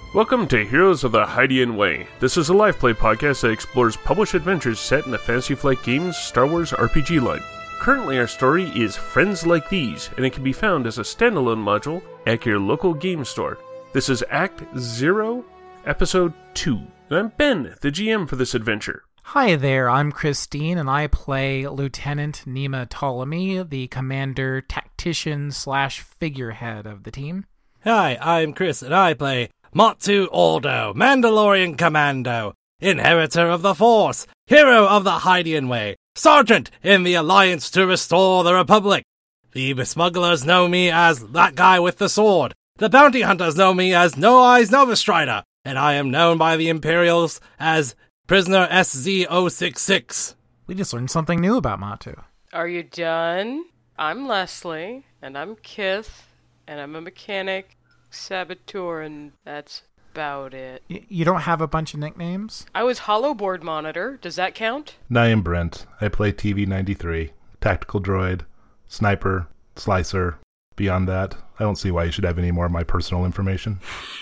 Welcome to Heroes of the Hydian Way. This is a live play podcast that explores published adventures set in the Fantasy Flight Games Star Wars RPG line. Currently our story is Friends Like These, and it can be found as a standalone module at your local game store. This is Act 0, Episode 2, and I'm Ben, the GM for this adventure. Hi there, I'm Christine, and I play Lieutenant Nima Ptolemy, the commander, tactician / figurehead of the team. Hi, I'm Chris, and I play Matu Aldo, Mandalorian Commando, Inheritor of the Force, Hero of the Hydian Way, Sergeant in the Alliance to Restore the Republic. The smugglers know me as that guy with the sword. The bounty hunters know me as No Eyes Nova Strider, and I am known by the Imperials as Prisoner SZ066. We just learned something new about Matu. Are you done? I'm Leslie, and I'm Kith, and I'm a mechanic, saboteur, and that's about it. You don't have a bunch of nicknames? I was Hollowboard Monitor. Does that count? I am Brent. I play TV93, Tactical Droid, Sniper, Slicer. Beyond that, I don't see why you should have any more of my personal information.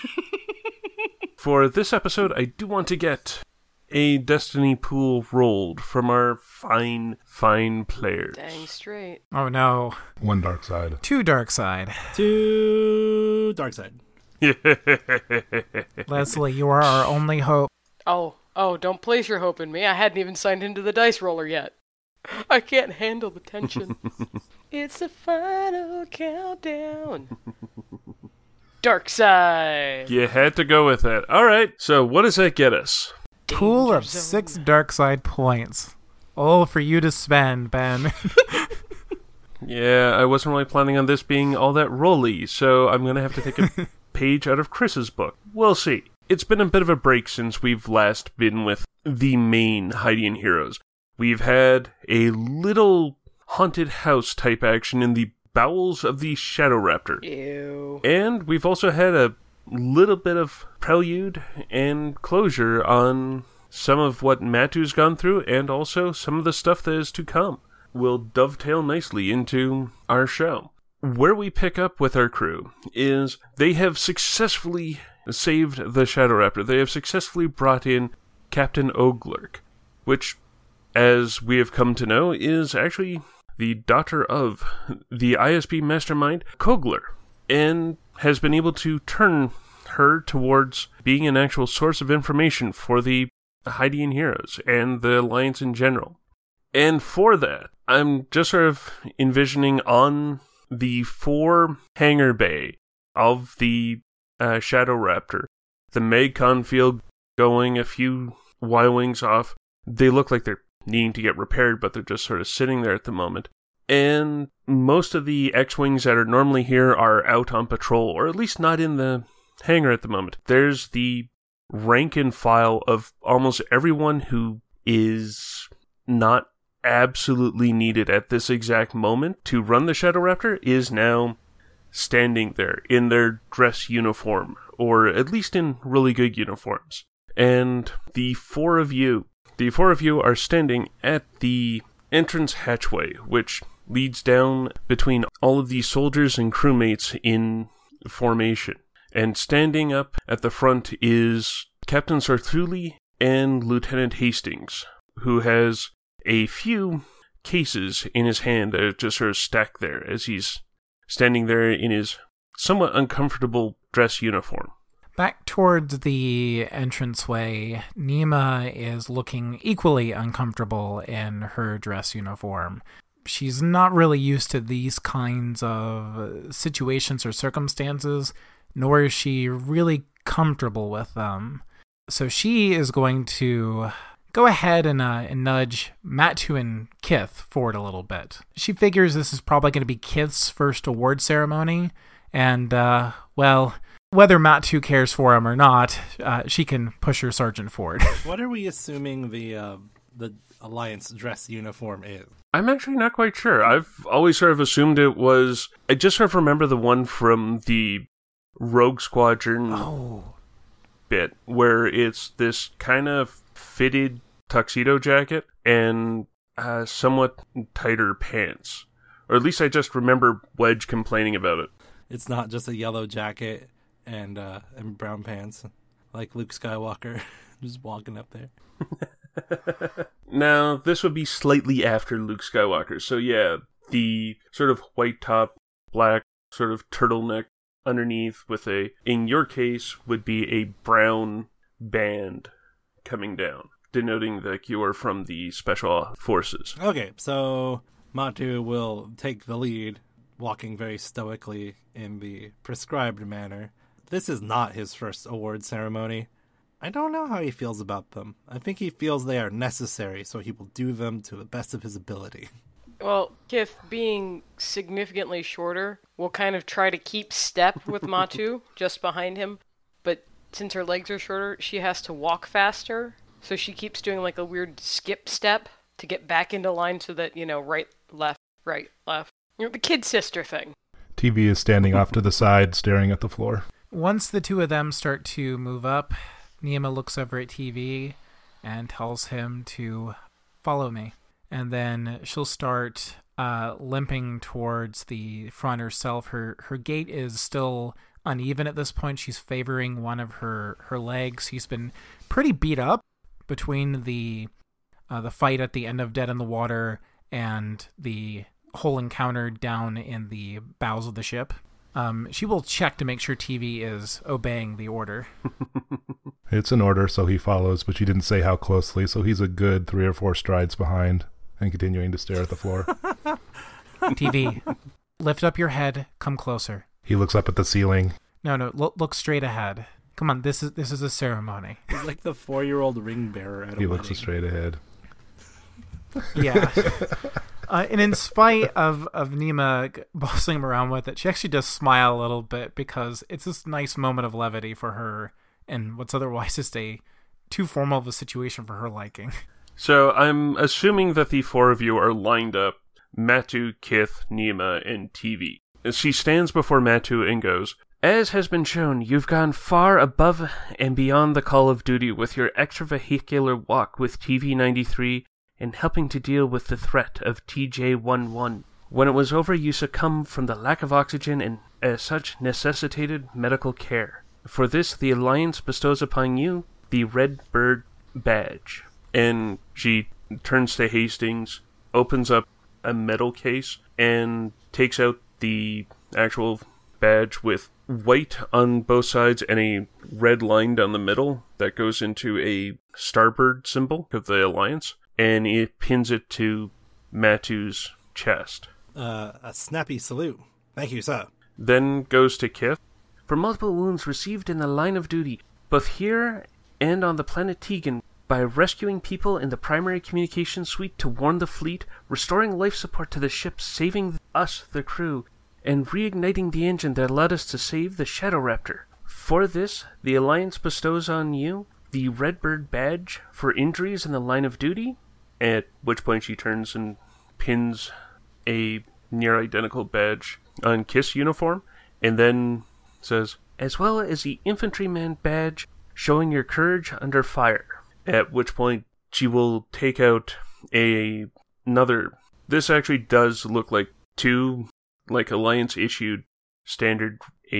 For this episode, I do want to get a Destiny pool rolled from our fine players. Dang straight. Oh no. One dark side. Two dark side. To Dark Side. Leslie, you are our only hope. Oh, don't place your hope in me. I hadn't even signed into the dice roller yet. I can't handle the tension. It's the final countdown. Dark side. You had to go with that. All right, so what does that get us? Pool of Danger 6 zone. dark side points. All for you to spend, Ben. Yeah, I wasn't really planning on this being all that rolly, so I'm going to have to take a page out of Chris's book. We'll see. It's been a bit of a break since we've last been with the main Hydian heroes. We've had a little haunted house type action in the bowels of the Shadow Raptor. Ew. And we've also had a little bit of prelude and closure on some of what Matu's gone through and also some of the stuff that is to come. Will dovetail nicely into our show. Where we pick up with our crew is they have successfully saved the Shadow Raptor. They have successfully brought in Captain Oglurk, which, as we have come to know, is actually the daughter of the ISB mastermind, Kogler, and has been able to turn her towards being an actual source of information for the Hydian heroes and the Alliance in general. And for that, I'm just sort of envisioning on the fore hangar bay of the Shadow Raptor, the Magcon field going a few Y-wings off. They look like they're needing to get repaired, but they're just sort of sitting there at the moment. And most of the X-Wings that are normally here are out on patrol, or at least not in the hangar at the moment. There's the rank and file of almost everyone who is not absolutely needed at this exact moment to run the Shadow Raptor is now standing there in their dress uniform, or at least in really good uniforms. And the four of you are standing at the entrance hatchway, which leads down between all of these soldiers and crewmates in formation. And standing up at the front is Captain Sarthuli and Lieutenant Hastings, who has a few cases in his hand that are just sort of stacked there as he's standing there in his somewhat uncomfortable dress uniform. Back towards the entranceway, Nima is looking equally uncomfortable in her dress uniform. She's not really used to these kinds of situations or circumstances, nor is she really comfortable with them. So she is going to go ahead and nudge Matu and Kith forward a little bit. She figures this is probably going to be Kith's first award ceremony, and, well, whether Matu cares for him or not, she can push her sergeant forward. What are we assuming the Alliance dress uniform is? I'm actually not quite sure. I've always sort of assumed it was... I just sort of remember the one from the Rogue Squadron bit, where it's this kind of fitted tuxedo jacket and somewhat tighter pants. Or at least I just remember Wedge complaining about it. It's not just a yellow jacket and brown pants, like Luke Skywalker, just walking up there. Now, this would be slightly after Luke Skywalker. So yeah, the sort of white top, black sort of turtleneck underneath with in your case, would be a brown band coming down, denoting that you are from the Special Forces. Okay, so Matu will take the lead, walking very stoically in the prescribed manner. This is not his first award ceremony. I don't know how he feels about them. I think he feels they are necessary, so he will do them to the best of his ability. Well, Kith, being significantly shorter, will kind of try to keep step with Matu just behind him. But since her legs are shorter, she has to walk faster. So she keeps doing like a weird skip step to get back into line so that, right, left. The kid sister thing. TV is standing off to the side, staring at the floor. Once the two of them start to move up, Nima looks over at TV and tells him to follow me. And then she'll start limping towards the front herself. Her gait is still uneven at this point. She's favoring one of her legs. He's been pretty beat up between the fight at the end of Dead in the Water and the whole encounter down in the bows of the ship. She will check to make sure TV is obeying the order. It's an order, so he follows, but she didn't say how closely, so he's a good 3 or 4 strides behind and continuing to stare at the floor. TV, lift up your head, come closer. He looks up at the ceiling. No, look straight ahead. Come on, this is a ceremony. He's like the 4-year-old ring bearer at a He wedding. looks straight ahead. Yeah. And in spite of Nima bossing him around with it, she actually does smile a little bit because it's this nice moment of levity for her and what's otherwise just too formal of a situation for her liking. So I'm assuming that the 4 of you are lined up, Matu, Kith, Nima, and TV. She stands before Matu and goes, "As has been shown, you've gone far above and beyond the call of duty with your extravehicular walk with TV-93 and helping to deal with the threat of TJ-11. When it was over, you succumbed from the lack of oxygen and, as such, necessitated medical care. For this, the Alliance bestows upon you the Red Bird Badge." And she turns to Hastings, opens up a metal case, and takes out the actual badge with white on both sides and a red line down the middle that goes into a starbird symbol of the Alliance. And it pins it to Matu's chest. A snappy salute. Thank you, sir. Then goes to Kith. "For multiple wounds received in the line of duty, both here and on the planet Tegan, by rescuing people in the primary communication suite to warn the fleet, restoring life support to the ship, saving us, the crew, and reigniting the engine that allowed us to save the Shadow Raptor. For this, the Alliance bestows on you the Redbird Badge for injuries in the line of duty," at which point she turns and pins a near-identical badge on Kith's uniform, and then says, "as well as the Infantryman Badge showing your courage under fire." At which point she will take out another. This actually does look like 2 Alliance-issued standard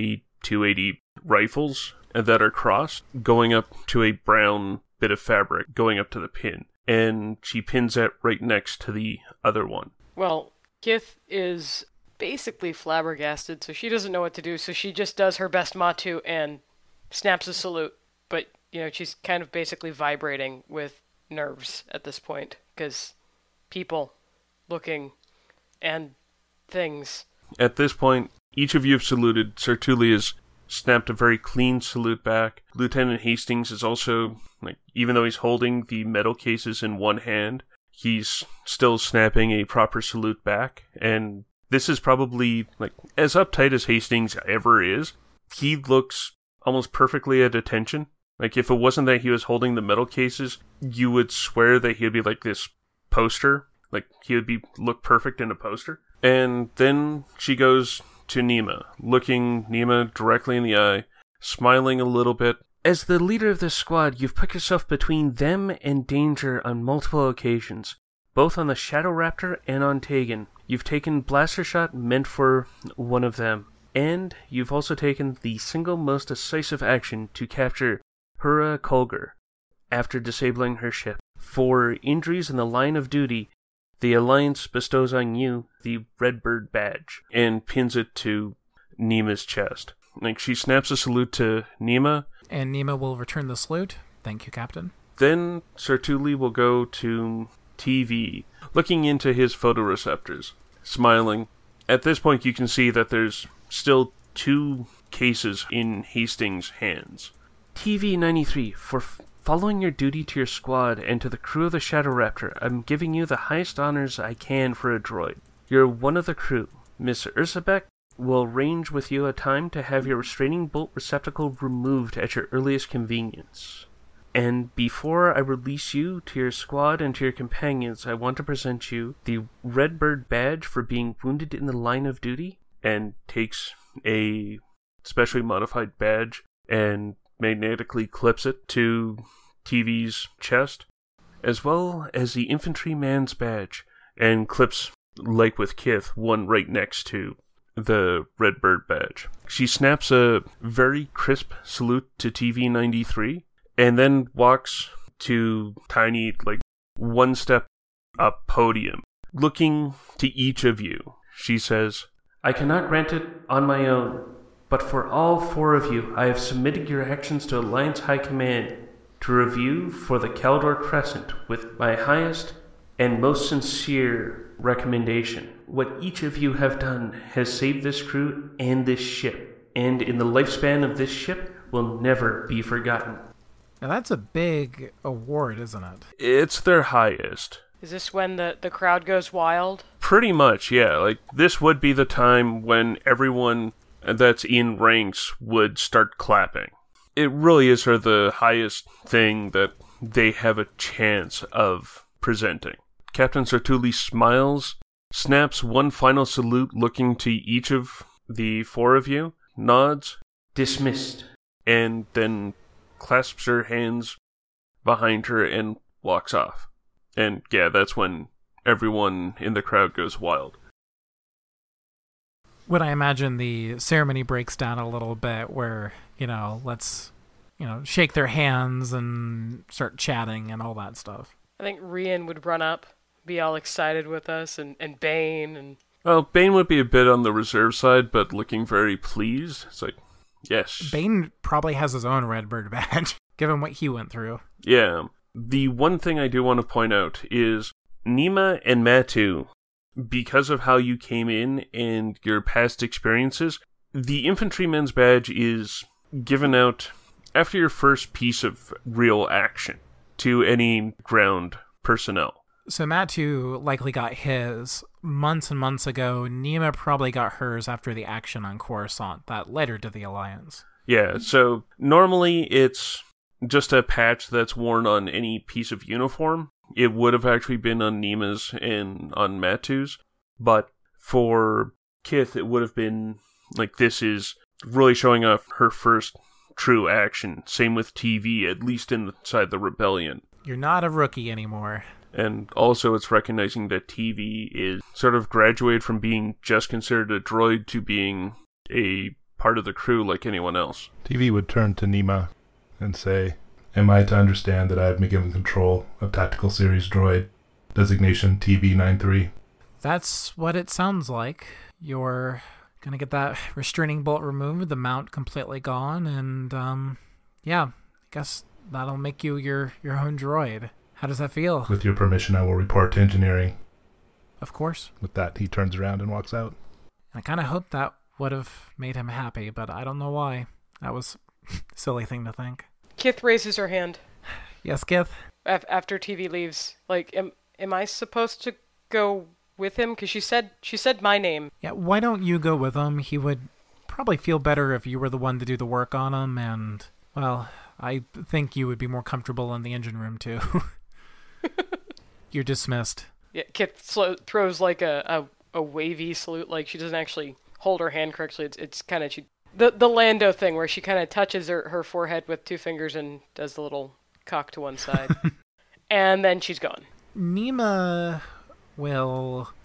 A280 rifles that are crossed, going up to a brown bit of fabric, going up to the pin. And she pins that right next to the other one. Well, Kith is basically flabbergasted, so she doesn't know what to do, so she just does her best Matu and snaps a salute. But, she's kind of basically vibrating with nerves at this point, because people looking and things. At this point, each of you have saluted. Sir Tully has snapped a very clean salute back. Lieutenant Hastings is also, even though he's holding the metal cases in one hand, he's still snapping a proper salute back. And this is probably, as uptight as Hastings ever is, he looks almost perfectly at attention. If it wasn't that he was holding the metal cases, you would swear that he would be like this poster. He would look perfect in a poster. And then she goes to Nima, looking Nima directly in the eye, smiling a little bit. "As the leader of this squad, you've put yourself between them and danger on multiple occasions, both on the Shadow Raptor and on Tegan. You've taken blaster shot meant for one of them, And you've also taken the single most decisive action to capture Hura Kolger after disabling her ship. For injuries in the line of duty, the Alliance bestows on you the Redbird badge and pins it to Nima's chest. Like, she snaps a salute to Nima. And Nima will return the salute. Thank you, Captain. Then Sertuli will go to TV, looking into his photoreceptors, smiling. At this point, you can see that there's still 2 cases in Hastings' hands. TV-93, for following your duty to your squad and to the crew of the Shadow Raptor, I'm giving you the highest honors I can for a droid. You're one of the crew. Miss Ursabek will arrange with you a time to have your restraining bolt receptacle removed at your earliest convenience. And before I release you to your squad and to your companions, I want to present you the Redbird badge for being wounded in the line of duty, and takes a specially modified badge and magnetically clips it to TV's chest, as well as the infantryman's badge, and clips, like with Kith, one right next to the Redbird badge. She snaps a very crisp salute to TV-93, and then walks to tiny, one step up podium. Looking to each of you, she says, I cannot grant it on my own, but for all 4 of you, I have submitted your actions to Alliance High Command to review for the Caldor Crescent with my highest and most sincere recommendation. What each of you have done has saved this crew and this ship, and in the lifespan of this ship will never be forgotten. Now that's a big award, isn't it? It's their highest. Is this when the crowd goes wild? Pretty much, yeah. This would be the time when everyone that's in ranks would start clapping. It really is the highest thing that they have a chance of presenting. Captain Sertuli smiles, snaps one final salute looking to each of the 4 of you, nods, dismissed, and then clasps her hands behind her and walks off. And yeah, that's when everyone in the crowd goes wild. Would I imagine the ceremony breaks down a little bit where, let's, shake their hands and start chatting and all that stuff? I think Rian would run up, be all excited with us, and Bane, and... Well, Bane would be a bit on the reserve side, but looking very pleased. It's like, yes. Bane probably has his own Redbird badge, given what he went through. Yeah. The one thing I do want to point out is Nima and Matu, because of how you came in and your past experiences, the infantryman's badge is given out after your first piece of real action to any ground personnel. So Matu likely got his months and months ago. Nima probably got hers after the action on Coruscant that led her to the Alliance. Yeah, so normally it's just a patch that's worn on any piece of uniform. It would have actually been on Nima's and on Matu's, but for Kith, it would have been this is really showing off her first true action. Same with TV, at least inside the Rebellion. You're not a rookie anymore. And also it's recognizing that TV is sort of graduated from being just considered a droid to being a part of the crew like anyone else. TV would turn to Nima and say, am I to understand that I have been given control of Tactical Series Droid, designation TV-93? That's what it sounds like. You're going to get that restraining bolt removed, the mount completely gone, and, I guess that'll make you your own droid. How does that feel? With your permission, I will report to engineering. Of course. With that, he turns around and walks out. I kind of hoped that would have made him happy, but I don't know why. That was a silly thing to think. Kith raises her hand. Yes, Kith? After TV leaves. Am I supposed to go with him? Because she said my name. Yeah, why don't you go with him? He would probably feel better if you were the one to do the work on him, and, well, I think you would be more comfortable in the engine room, too. You're dismissed. Yeah, Kith throws a wavy salute, she doesn't actually hold her hand correctly. It's kind of the Lando thing where she kind of touches her forehead with 2 fingers and does the little cock to one side. And then she's gone. Nima will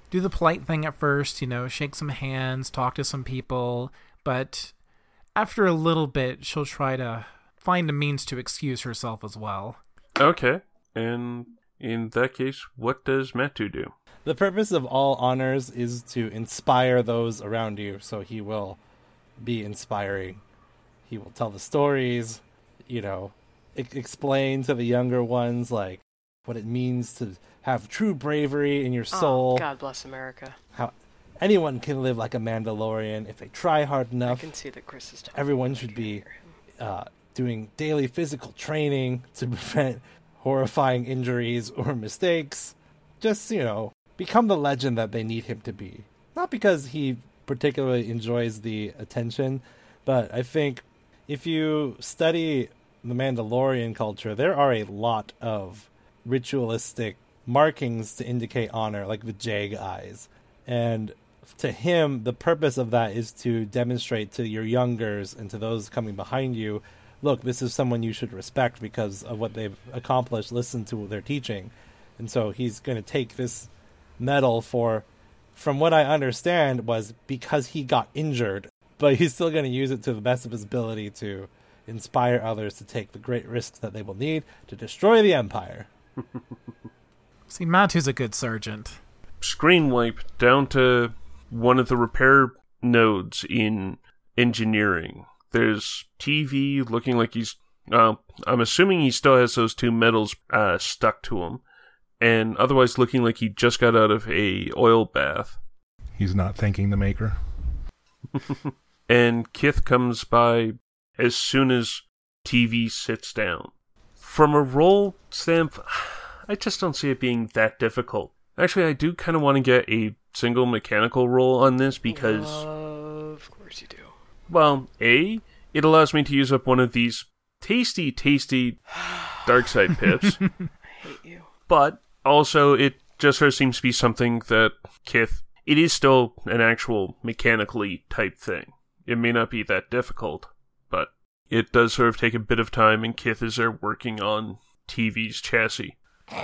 do the polite thing at first, shake some hands, talk to some people, but after a little bit, she'll try to find a means to excuse herself as well. Okay, and in that case, what does Matu do? The purpose of all honors is to inspire those around you, so he will be inspiring. He will tell the stories, explain to the younger ones, like, what it means to have true bravery in your soul. Oh, God bless America. How anyone can live like a Mandalorian if they try hard enough. I can see that Chris is talking. Everyone should be doing daily physical training to prevent horrifying injuries or mistakes. Just, become the legend that they need him to be. Not because he particularly enjoys the attention, but I think if you study the Mandalorian culture, there are a lot of ritualistic markings to indicate honor, like the Jag eyes. And to him, the purpose of that is to demonstrate to your youngers and to those coming behind you, look, this is someone you should respect because of what they've accomplished. Listen to their teaching. And so he's going to take this medal from what I understand, was because he got injured, but he's still going to use it to the best of his ability to inspire others to take the great risks that they will need to destroy the Empire. See, Matu's a good sergeant. Screen wipe down to one of the repair nodes in engineering. There's TV looking like he's... I'm assuming he still has those two medals stuck to him. And otherwise looking like he just got out of a oil bath. He's not thanking the maker. And Kith comes by as soon as TV sits down. From a roll standpoint, I just don't see it being that difficult. Actually, I do kind of want to get a single mechanical roll on this because... Of course you do. Well, A, it allows me to use up one of these tasty Darkside pips. I hate you. But also, it just sort of seems to be something that Kith... It is still an actual mechanically type thing. It may not be that difficult, but it does sort of take a bit of time, and Kith is there working on TV's chassis.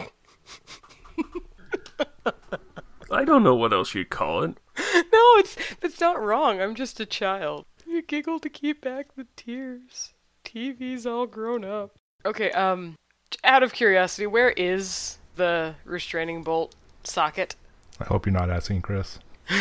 I don't know what else you'd call it. No, it's not wrong. I'm just a child. You giggle to keep back the tears. TV's all grown up. Okay, out of curiosity, where is the restraining bolt socket? I hope you're not asking Chris.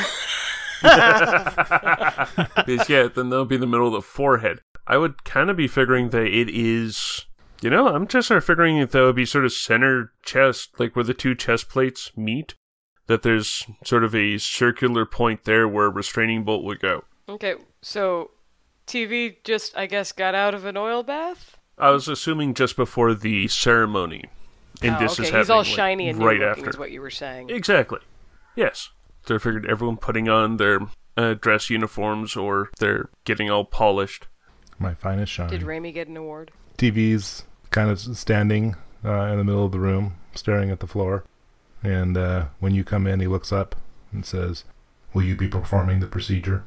Because, yeah, then that'll be in the middle of the forehead. I would kind of be figuring that it is... I'm just sort of figuring that would be sort of center chest, like where the two chest plates meet. That there's sort of a circular point there where a restraining bolt would go. Okay, so TV just, I guess, got out of an oil bath? I was assuming just before the ceremony. And this is happening he's all shiny and right new looking, after. is what you were saying. Exactly. Yes. So I figured everyone putting on their dress uniforms or they're getting all polished. My finest shine. Did Raimi get an award? TV's kind of standing in the middle of the room, staring at the floor. And when you come in, he looks up and says, "Will you be performing the procedure?"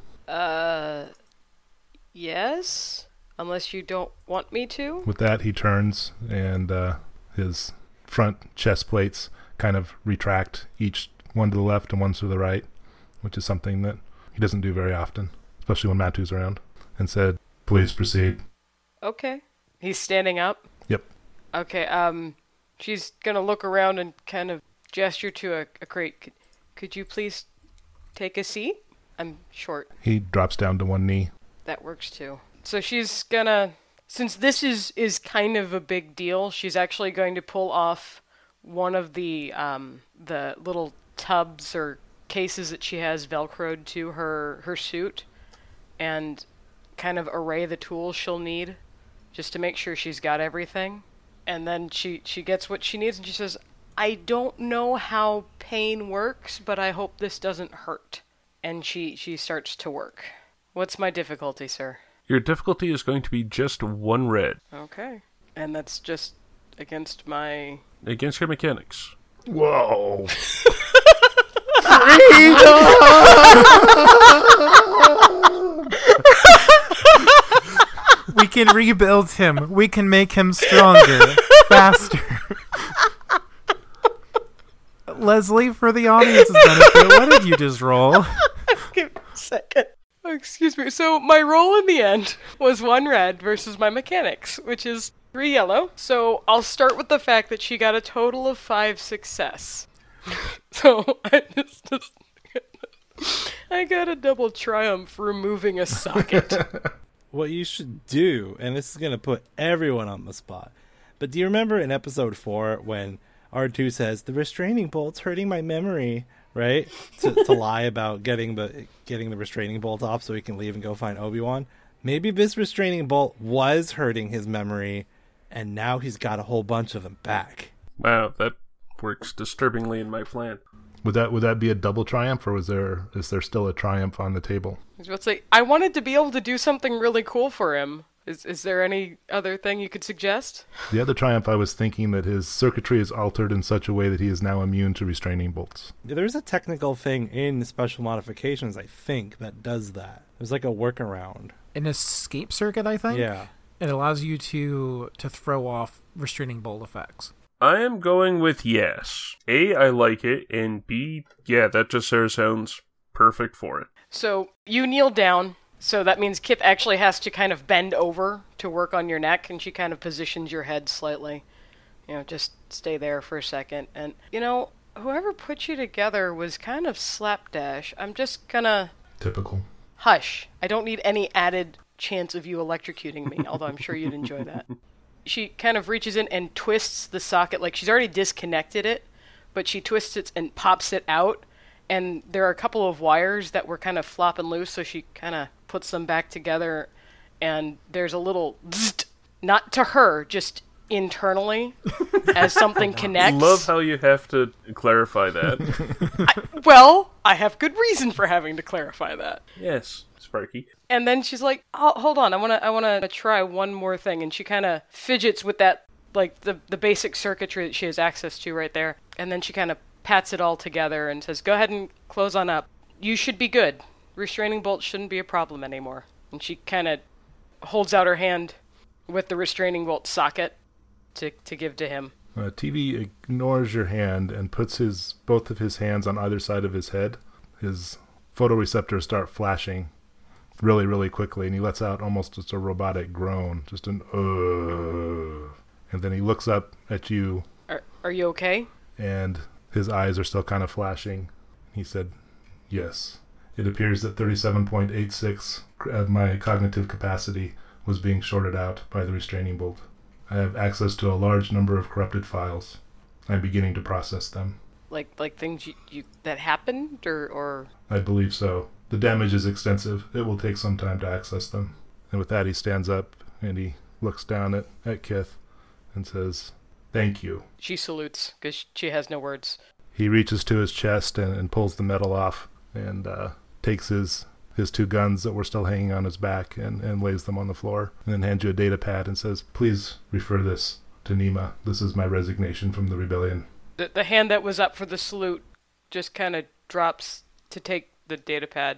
Yes? Unless you don't want me to? With that, he turns and his front chest plates kind of retract, each one to the left and one to the right, which is something that he doesn't do very often, especially when Matu's around, and said, "Please proceed." Okay. He's standing up? Yep. Okay, she's gonna look around and kind of gesture to a crate. Could you please take a seat? I'm short. He drops down to one knee. That works too. So she's gonna, since this is kind of a big deal, she's actually going to pull off one of the little tubs or cases that she has velcroed to her suit and kind of array the tools she'll need just to make sure she's got everything. And then she gets what she needs and she says, "I don't know how pain works, but I hope this doesn't hurt." And she starts to work. What's my difficulty, sir? Your difficulty is going to be just 1 red. Okay. And that's just against my... Against your mechanics. Whoa. We can rebuild him. We can make him stronger, faster. Leslie, for the audience's benefit, what did you just roll? Give me a second. Oh, excuse me. So my roll in the end was 1 red versus my mechanics, which is 3 yellow. So I'll start with the fact that she got a total of 5 success. So I got a double triumph removing a socket. What you should do, and this is going to put everyone on the spot, but do you remember in episode 4 when R2 says, the restraining bolt's hurting my memory, right? To lie about getting the restraining bolt off so he can leave and go find Obi-Wan? Maybe this restraining bolt was hurting his memory, and now he's got a whole bunch of them back. Wow, that works disturbingly in my plan. Would that be a double triumph, or is there still a triumph on the table? I was about to say, I wanted to be able to do something really cool for him. Is there any other thing you could suggest? The other triumph, I was thinking that his circuitry is altered in such a way that he is now immune to restraining bolts. There's a technical thing in special modifications, I think, that does that. There's like a workaround. An escape circuit, I think? Yeah. It allows you to throw off restraining bolt effects. I am going with yes. A, I like it, and B, yeah, that just sort of sounds perfect for it. So you kneel down. So that means Kith actually has to kind of bend over to work on your neck, and she kind of positions your head slightly. Just stay there for a second. And, whoever put you together was kind of slapdash. I'm just gonna... Typical. Hush. I don't need any added chance of you electrocuting me, although I'm sure you'd enjoy that. She kind of reaches in and twists the socket. Like, she's already disconnected it, but she twists it and pops it out. And there are a couple of wires that were kind of flopping loose, so she kind of puts them back together. And there's a little zzzt, not to her, just internally, as something connects. Love how you have to clarify that. I have good reason for having to clarify that. Yes, Sparky. And then she's like, oh, hold on, I wanna try one more thing. And she kind of fidgets with that, like, the basic circuitry that she has access to right there. And then she kind of pats it all together and says, go ahead and close on up. You should be good. Restraining bolts shouldn't be a problem anymore. And she kind of holds out her hand with the restraining bolt socket to give to him. TV ignores your hand and puts both of his hands on either side of his head. His photoreceptors start flashing really, really quickly, and he lets out almost just a robotic groan, just an and then he looks up at you. Are you okay? And his eyes are still kind of flashing. He said, yes. It appears that 37.86 of my cognitive capacity was being shorted out by the restraining bolt. I have access to a large number of corrupted files. I'm beginning to process them. Like things you that happened, or? I believe so. The damage is extensive. It will take some time to access them. And with that, he stands up and he looks down at Kith and says, thank you. She salutes because she has no words. He reaches to his chest and pulls the metal off and takes his 2 guns that were still hanging on his back and lays them on the floor, and then hands you a data pad and says, please refer this to Nima. This is my resignation from the rebellion. The hand that was up for the salute just kind of drops to take the data pad.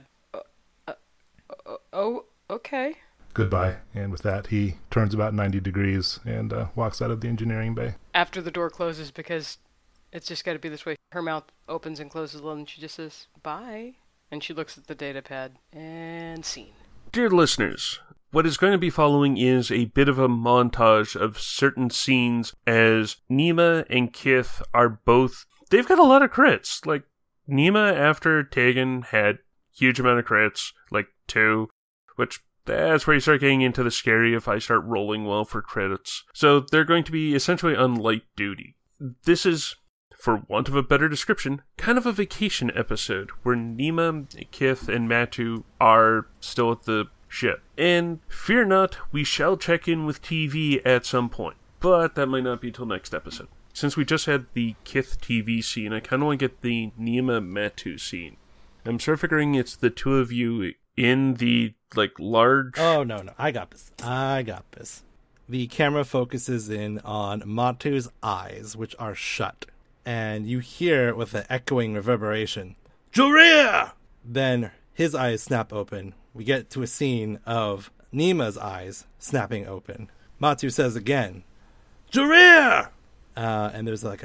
Okay. Goodbye. And with that, he turns about 90 degrees and walks out of the engineering bay. After the door closes, because it's just got to be this way, her mouth opens and closes a little, and she just says, bye. And she looks at the data pad, and scene. Dear listeners, what is going to be following is a bit of a montage of certain scenes as Nima and Kith are both... They've got a lot of crits. Like, Nima, after Tegan, had huge amount of crits, like 2, which that's where you start getting into the scary if I start rolling well for credits. So they're going to be essentially on light duty. This is, for want of a better description, kind of a vacation episode where Nima, Kith, and Matu are still at the ship. And fear not, we shall check in with TV at some point, but that might not be till next episode. Since we just had the Kith TV scene, I kind of want to get the Nima Matu scene. I'm sort of figuring it's the 2 of you in the, large... Oh, no. I got this. The camera focuses in on Matu's eyes, which are shut. And you hear with an echoing reverberation, Juria! Then his eyes snap open. We get to a scene of Nima's eyes snapping open. Matu says again, Juria! And there's like a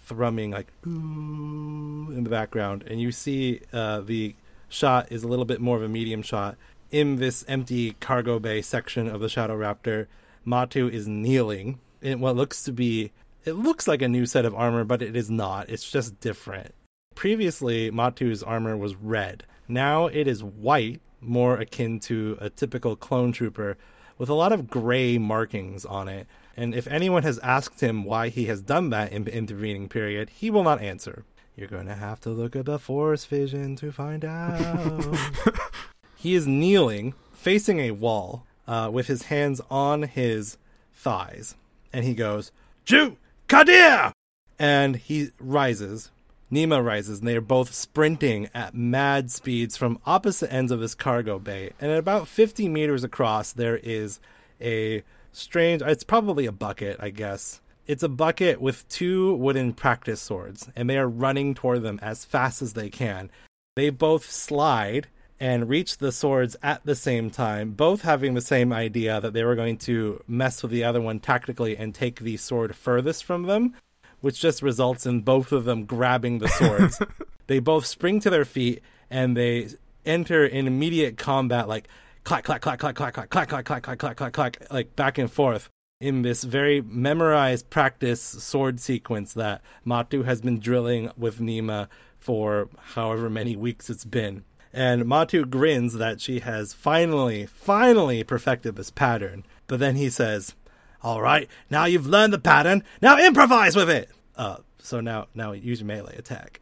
thrumming like ooh in the background, and you see the shot is a little bit more of a medium shot. In this empty cargo bay section of the Shadow Raptor, Matu is kneeling in what looks to be, it looks like a new set of armor, but it is not. It's just different. Previously, Matu's armor was red. Now it is white, more akin to a typical clone trooper, with a lot of gray markings on it. And if anyone has asked him why he has done that in the intervening period, he will not answer. You're going to have to look at the Force Vision to find out. He is kneeling, facing a wall, with his hands on his thighs. And he goes, Ju Kadir! And he rises. Nima rises, and they are both sprinting at mad speeds from opposite ends of this cargo bay. And at about 50 meters across, there is a strange, it's probably a bucket, I guess. It's a bucket with two wooden practice swords, and they are running toward them as fast as they can. They both slide and reach the swords at the same time, both having the same idea that they were going to mess with the other one tactically and take the sword furthest from them, which just results in both of them grabbing the swords. They both spring to their feet, and they enter in immediate combat, like clack, clack, clack, clack, clack, clack, clack, clack, clack, clack, clack, clack, clack, like back and forth in this very memorized practice sword sequence that Matu has been drilling with Nima for however many weeks it's been. And Matu grins that she has finally perfected this pattern. But then he says, all right, now you've learned the pattern. Now improvise with it. So now use your melee attack.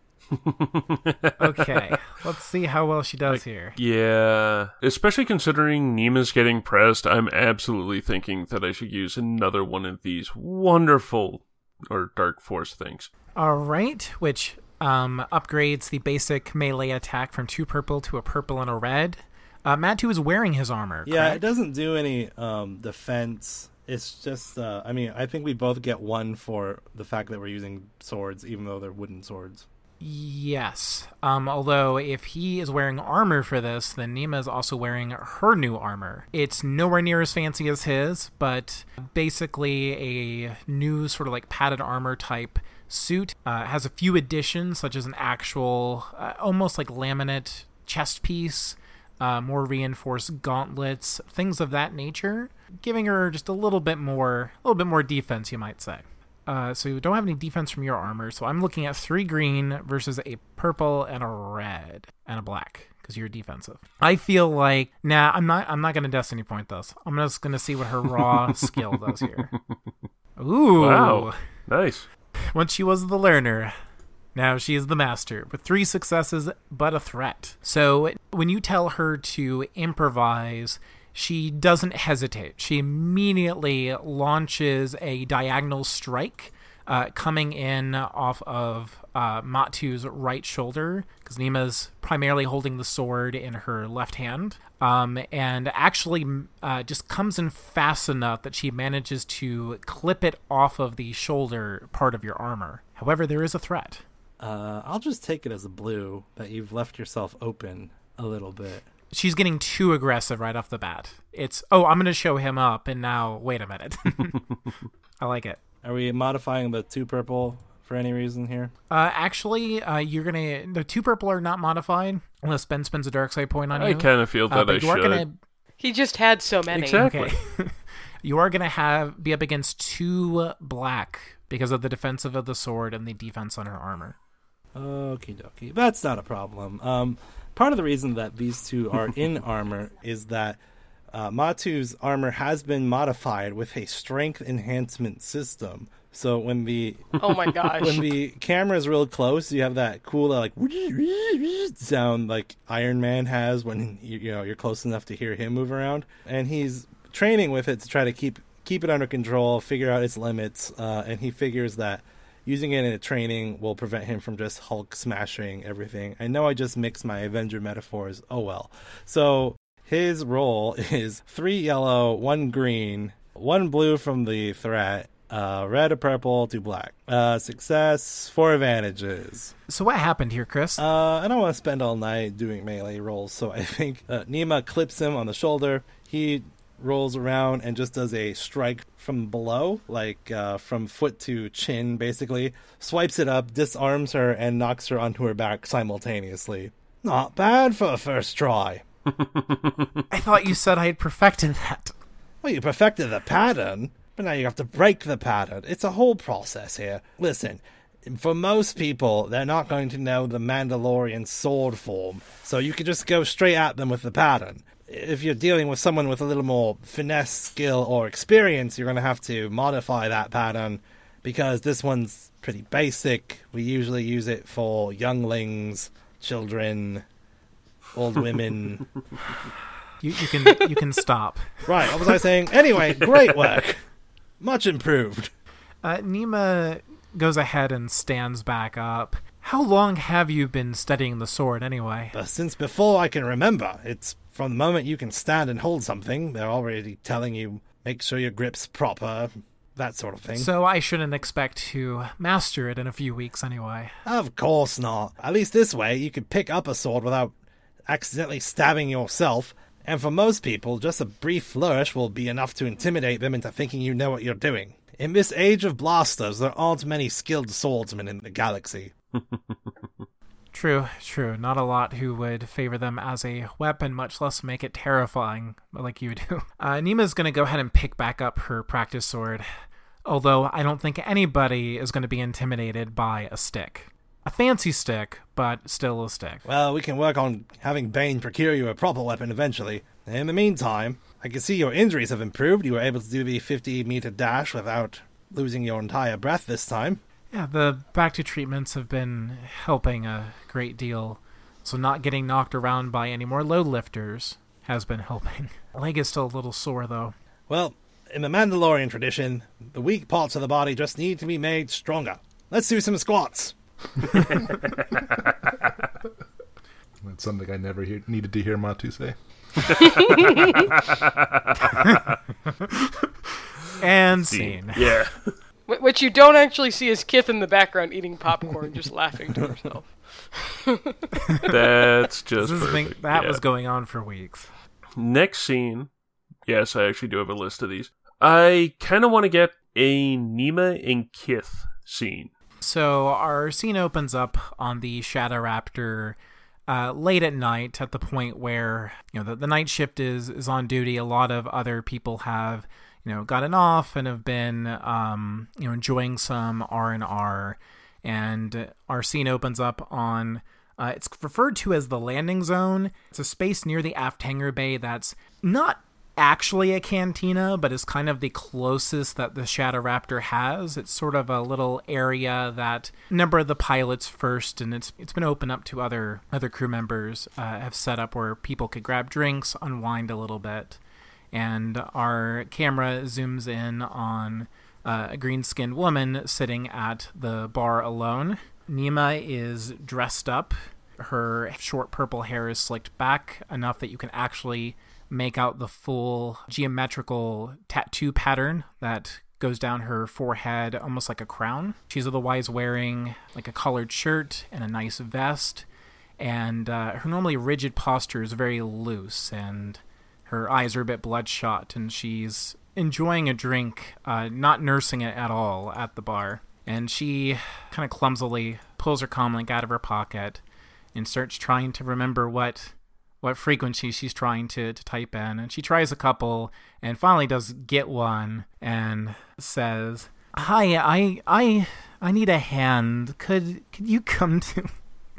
Okay, let's see how well she does here. Yeah, especially considering Nima's getting pressed, I'm absolutely thinking that I should use another one of these wonderful or dark force things. All right, which upgrades the basic melee attack from 2 purple to a purple and a red. Matu is wearing his armor, Yeah, correct? it doesn't do any defense. It's just, I think we both get 1 for the fact that we're using swords, even though they're wooden swords. Yes. Although if he is wearing armor for this, then Nima is also wearing her new armor. It's nowhere near as fancy as his, but basically a new sort of like padded armor type suit. Has a few additions, such as an actual, almost like laminate chest piece, more reinforced gauntlets, things of that nature, giving her just a little bit more defense, you might say. So you don't have any defense from your armor, so I'm looking at 3 green versus a purple and a red and a black, because you're defensive. I feel like, I'm not going to destiny point this. I'm just going to see what her raw skill does here. Ooh. Wow, nice. Once she was the learner, now she is the master, with 3 successes but a threat. So when you tell her to improvise, she doesn't hesitate. She immediately launches a diagonal strike, coming in off of Matu's right shoulder, because Nima's primarily holding the sword in her left hand, and actually just comes in fast enough that she manages to clip it off of the shoulder part of your armor. However, there is a threat. I'll just take it as a blue that you've left yourself open a little bit. She's getting too aggressive right off the bat. It's, I'm going to show him up, and now, wait a minute. I like it. Are we modifying the 2 purple for any reason here? Actually, the 2 purple are not modified, unless Ben spends a dark side point on you. I kind of feel that I should. He just had so many. Exactly. Okay. You are going to be up against 2 black because of the defensive of the sword and the defense on her armor. Okie dokie. That's not a problem. Part of the reason that these 2 are in armor is that Matu's armor has been modified with a strength enhancement system. So when oh my gosh, when the camera is real close, you have that cool like sound like Iron Man has when you're close enough to hear him move around. And he's training with it to try to keep it under control, figure out its limits, and he figures that using it in a training will prevent him from just Hulk smashing everything. I know I just mixed my Avenger metaphors. Oh well. So his role is 3 yellow, 1 green, 1 blue from the threat, red, a purple, 2 black. Success, 4 advantages. So what happened here, Chris? I don't want to spend all night doing melee rolls, so I think Nima clips him on the shoulder. He rolls around and just does a strike from below, like from foot to chin, basically. Swipes it up, disarms her, and knocks her onto her back simultaneously. Not bad for a first try. I thought you said I had perfected that. Well, you perfected the pattern, but now you have to break the pattern. It's a whole process here. Listen, for most people, they're not going to know the Mandalorian sword form, so you can just go straight at them with the pattern. If you're dealing with someone with a little more finesse, skill, or experience, you're going to have to modify that pattern, because this one's pretty basic. We usually use it for younglings, children, old women. You can stop. Right, what was I saying? Anyway, great work. Much improved. Nima goes ahead and stands back up. How long have you been studying the sword anyway? Since before I can remember. It's from the moment you can stand and hold something, they're already telling you, make sure your grip's proper, that sort of thing. So I shouldn't expect to master it in a few weeks anyway. Of course not. At least this way, you can pick up a sword without accidentally stabbing yourself. And for most people, just a brief flourish will be enough to intimidate them into thinking you know what you're doing. In this age of blasters, there aren't many skilled swordsmen in the galaxy. True. Not a lot who would favor them as a weapon, much less make it terrifying like you do. Nima's going to go ahead and pick back up her practice sword, although I don't think anybody is going to be intimidated by a stick. A fancy stick, but still a stick. Well, we can work on having Bane procure you a proper weapon eventually. In the meantime, I can see your injuries have improved. You were able to do the 50-meter dash without losing your entire breath this time. Yeah, the back-to treatments have been helping a great deal. So not getting knocked around by any more load lifters has been helping. My leg is still a little sore, though. Well, in the Mandalorian tradition, the weak parts of the body just need to be made stronger. Let's do some squats. That's something I never needed to hear Matu say. And scene. Yeah. What you don't actually see is Kith in the background eating popcorn, just laughing to herself. That's just perfect. That was going on for weeks. Next scene. Yes, I actually do have a list of these. I kind of want to get a Nima and Kith scene. So our scene opens up on the Shadow Raptor late at night, at the point where the night shift is on duty. A lot of other people have gotten off and have been enjoying some R&R, and our scene opens up on it's referred to as the landing zone. It's a space near the aft hangar bay that's not actually a cantina, but is kind of the closest that the Shadow Raptor has. It's sort of a little area that a number of the pilots first, and it's been open up to other crew members, have set up where people could grab drinks, unwind a little bit. And our camera zooms in on a green-skinned woman sitting at the bar alone. Nima is dressed up. Her short purple hair is slicked back enough that you can actually make out the full geometrical tattoo pattern that goes down her forehead, almost like a crown. She's otherwise wearing like a collared shirt and a nice vest, and her normally rigid posture is very loose, and her eyes are a bit bloodshot, and she's enjoying a drink, not nursing it at all, at the bar. And she kind of clumsily pulls her comlink out of her pocket and starts trying to remember what frequency she's trying to type in. And she tries a couple and finally does get one and says, "Hi, I need a hand. Could you come to..."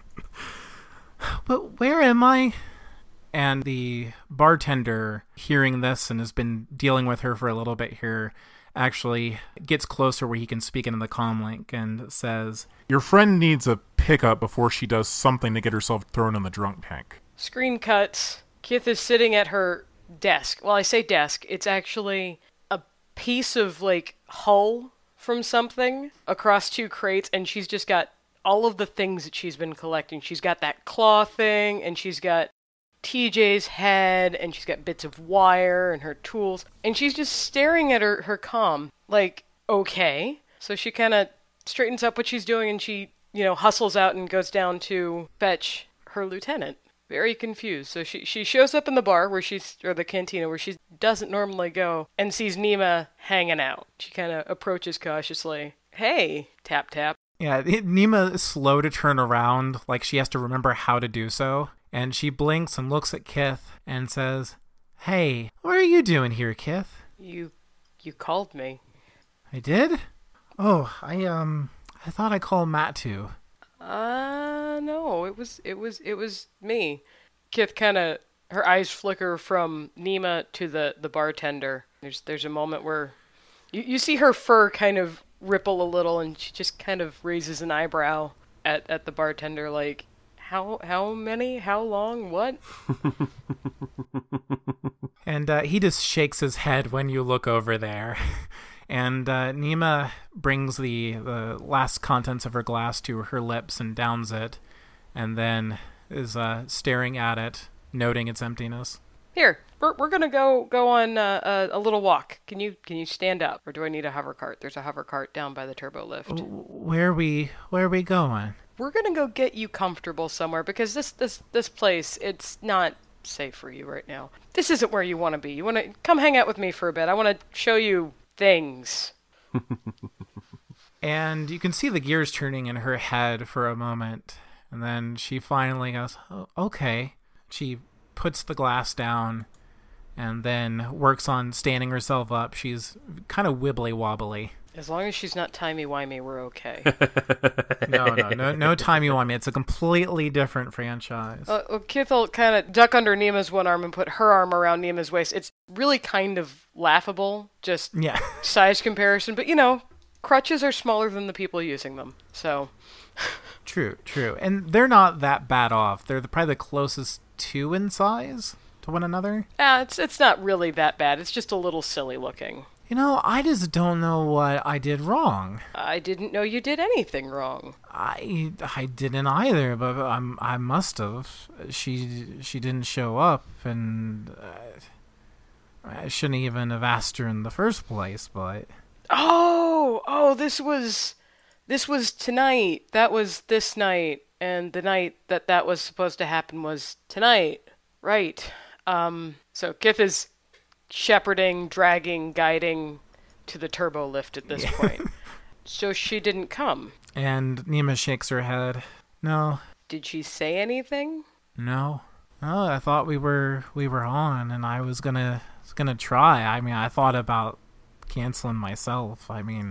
"But where am I?" And the bartender, hearing this and has been dealing with her for a little bit here, actually gets closer where he can speak into the comlink and says, "Your friend needs a pickup before she does something to get herself thrown in the drunk tank." Screen cuts. Kith is sitting at her desk. Well, I say desk. It's actually a piece of, hull from something across two crates, and she's just got all of the things that she's been collecting. She's got that claw thing, and she's got TJ's head, and she's got bits of wire and her tools, and she's just staring at her comm, okay. So she kind of straightens up what she's doing, and she, hustles out and goes down to fetch her lieutenant. very confused. So she shows up in the bar or the cantina where she doesn't normally go, and sees Nima hanging out. She kind of approaches cautiously. Hey, tap tap. Yeah, Nima is slow to turn around, like she has to remember how to do so. And she blinks and looks at Kith and says, "Hey, what are you doing here, Kith?" You called me. I did? Oh, I thought I called Matt too. No, it was me. Kith her eyes flicker from Nima to the bartender. There's a moment where you see her fur kind of ripple a little, and she just kind of raises an eyebrow at the bartender, like, how many? How long? What? And he just shakes his head when you look over there. And Nima brings the last contents of her glass to her lips and downs it, and then is staring at it, noting its emptiness. Here, we're gonna go on a little walk. Can you stand up, or do I need a hover cart? There's a hover cart down by the turbo lift. Where are we going? We're gonna go get you comfortable somewhere, because this place, it's not safe for you right now. This isn't where you want to be. You want to come hang out with me for a bit. I want to show you things. And you can see the gears turning in her head for a moment, and then she finally goes, "Oh, okay." She puts the glass down and then works on standing herself up. She's kind of wibbly wobbly. As long as she's not timey-wimey, we're okay. No timey-wimey. It's a completely different franchise. Kith will kind of duck under Nima's one arm and put her arm around Nima's waist. It's really kind of laughable, just size comparison. But, crutches are smaller than the people using them, so... True. And they're not that bad off. They're probably the closest two in size to one another. It's not really that bad. It's just a little silly looking. I just don't know what I did wrong. I didn't know you did anything wrong. I didn't either, but I must have. She didn't show up, and I shouldn't even have asked her in the first place. But this was tonight. That was this night, and the night that was supposed to happen was tonight, right? So Kith is shepherding, dragging, guiding to the turbo lift at this point. So she didn't come. And Nima shakes her head. No. Did she say anything? No. Oh, I thought we were on, and I was gonna try. I mean, I thought about canceling myself. I mean,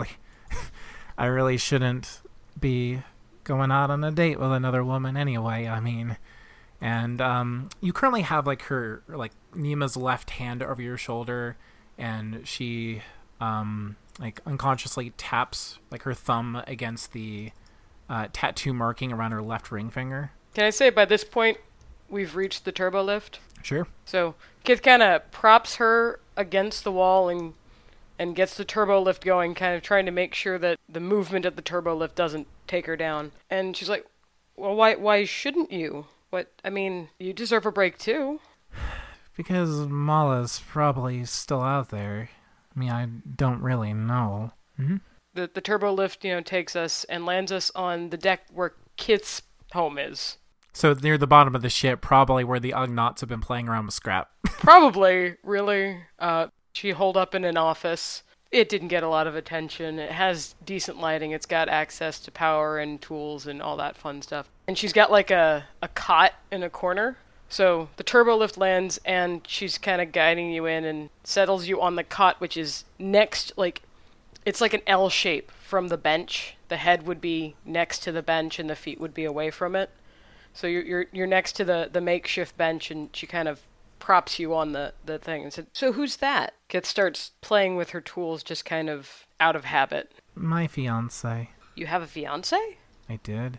I really shouldn't be going out on a date with another woman anyway. I mean, and you currently have Nima's left hand over your shoulder, and she unconsciously taps her thumb against the tattoo marking around her left ring finger. Can I say by this point we've reached the turbo lift? Sure. So Kith kind of props her against the wall and gets the turbo lift going, kind of trying to make sure that the movement of the turbo lift doesn't take her down. And she's like, "Well, why shouldn't you? What? I mean, you deserve a break too." Because Mala's probably still out there. I mean, I don't really know. Mm-hmm. The turbo lift, takes us and lands us on the deck where Kith's home is. So near the bottom of the ship, probably where the Ugnaughts have been playing around with scrap. Probably, really. She holed up in an office. It didn't get a lot of attention. It has decent lighting. It's got access to power and tools and all that fun stuff. And she's got a cot in a corner. So the turbo lift lands, and she's kind of guiding you in and settles you on the cot, which is next, it's like an L shape from the bench. The head would be next to the bench, and the feet would be away from it. So you're next to the makeshift bench, and she kind of props you on the thing and said, "So who's that?" Kith starts playing with her tools, just kind of out of habit. My fiance. You have a fiance? I did.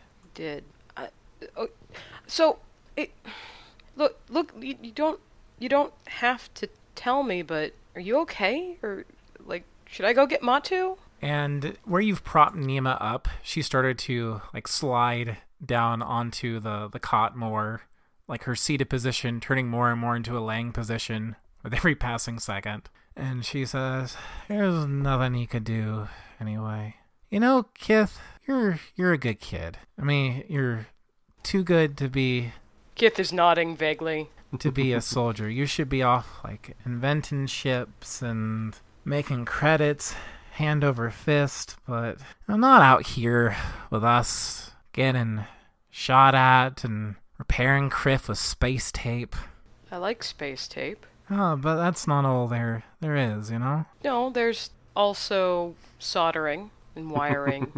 Look, you don't have to tell me, but are you okay? Or should I go get Matu? And where you've propped Nima up, she started to slide down onto the cot more, her seated position turning more and more into a laying position with every passing second. And she says, "There's nothing you could do anyway. Kith, you're a good kid. I mean, you're too good to be Kith is nodding vaguely. To be a soldier, you should be off, like, inventing ships and making credits, hand over fist, but I'm not out here with us getting shot at and repairing Criff with space tape. I like space tape. Oh, but that's not all there is, you know? No, there's also soldering and wiring.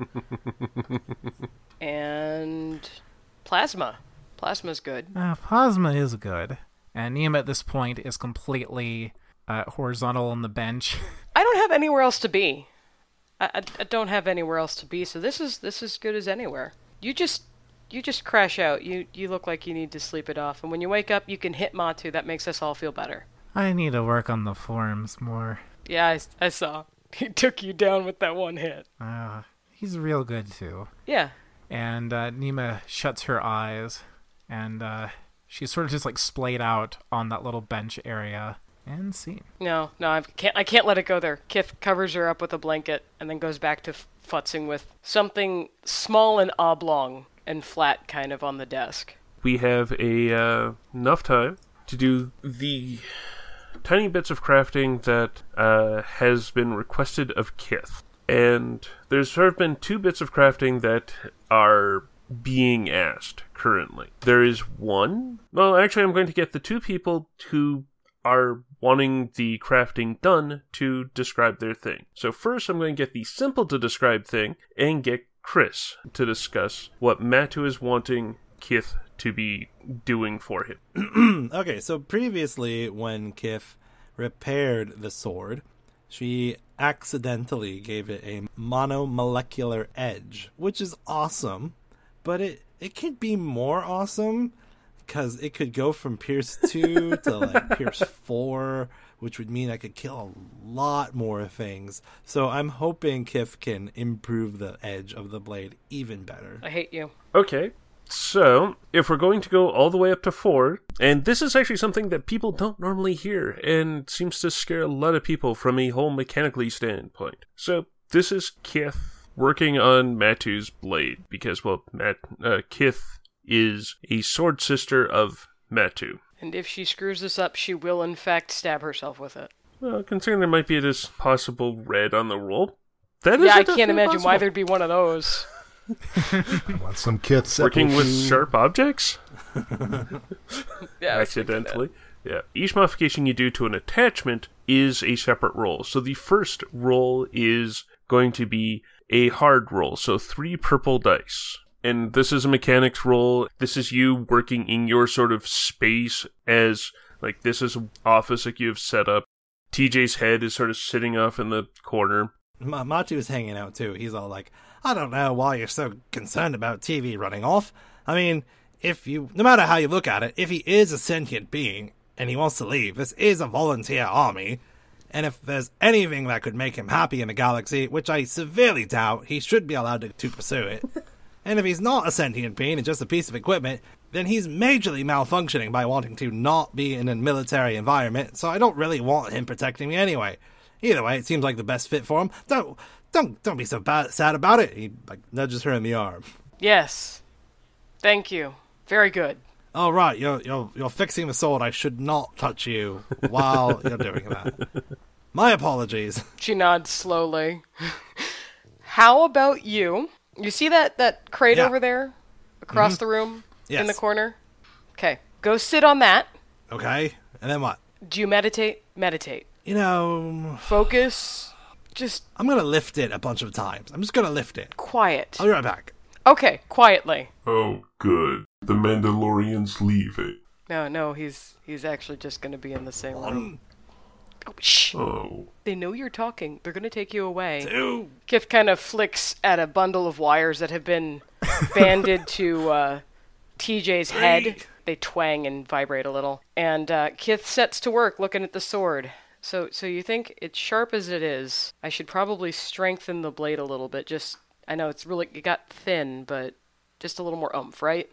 And plasma. Plasma's good. Plasma is good. And Nima at this point is completely horizontal on the bench. I don't have anywhere else to be. I don't have anywhere else to be, so this is good as anywhere. You just crash out. You look like you need to sleep it off, and when you wake up, you can hit Matu. That makes us all feel better. I need to work on the forms more. Yeah, I saw. He took you down with that one hit. He's real good too. Yeah. And Nima shuts her eyes, and she's sort of just like splayed out on that little bench area. And see. No, I can't let it go there. Kith covers her up with a blanket and then goes back to futzing with something small and oblong and flat kind of on the desk. We have enough time to do the tiny bits of crafting that has been requested of Kith. And there's sort of been 2 bits of crafting that are being asked currently. There is one... Well, actually, I'm going to get the 2 people who are wanting the crafting done to describe their thing. So first I'm going to get the simple to describe thing and get Chris to discuss what Matu is wanting Kith to be doing for him. Okay, so previously when Kith repaired the sword, she accidentally gave it a monomolecular edge, which is awesome, but it could be more awesome. Because it could go from Pierce 2 to like Pierce 4, which would mean I could kill a lot more things. So I'm hoping Kith can improve the edge of the blade even better. I hate you. Okay, so if we're going to go all the way up to 4, and this is actually something that people don't normally hear and seems to scare a lot of people from a whole mechanically standpoint. So this is Kith working on Matu's blade because, well, Kith is a sword sister of Matu. And if she screws this up, she will in fact stab herself with it. Well, considering there might be this possible red on the roll, that is I can't imagine why there'd be one of those. I want some kits. Working with sharp objects? Yeah, accidentally. Yeah. Each modification you do to an attachment is a separate roll. So the first roll is going to be a hard roll, so 3 purple dice. And this is a mechanics roll. This is you working in your sort of space as, like, this is an office like you have set up. TJ's head is sort of sitting off in the corner. Matu is hanging out too. He's all like, I don't know why you're so concerned about TV running off. I mean, no matter how you look at it, if he is a sentient being and he wants to leave, this is a volunteer army. And if there's anything that could make him happy in the galaxy, which I severely doubt, he should be allowed to pursue it. And if he's not a sentient being and just a piece of equipment, then he's majorly malfunctioning by wanting to not be in a military environment, so I don't really want him protecting me anyway. Either way, it seems like the best fit for him. Don't be so sad about it. He nudges her in the arm. Yes. Thank you. Very good. Oh, right, you're fixing the sword. I should not touch you while you're doing that. My apologies. She nods slowly. How about you? You see that crate over there? Across the room? Yes. In the corner? Okay. Go sit on that. Okay, and then what? Do you meditate? Meditate. Focus. Just... I'm gonna lift it a bunch of times. I'm just gonna lift it. Quiet. I'll be right back. Okay, quietly. Oh, good. The Mandalorian's leaving. No, he's actually just gonna be in the same room. Oh, shh. Oh. They know you're talking. They're going to take you away. 2. Kith kind of flicks at a bundle of wires that have been banded to TJ's head. They twang and vibrate a little. And Kith sets to work looking at the sword. So you think it's sharp as it is. I should probably strengthen the blade a little bit. I know it got thin, but just a little more oomph, right?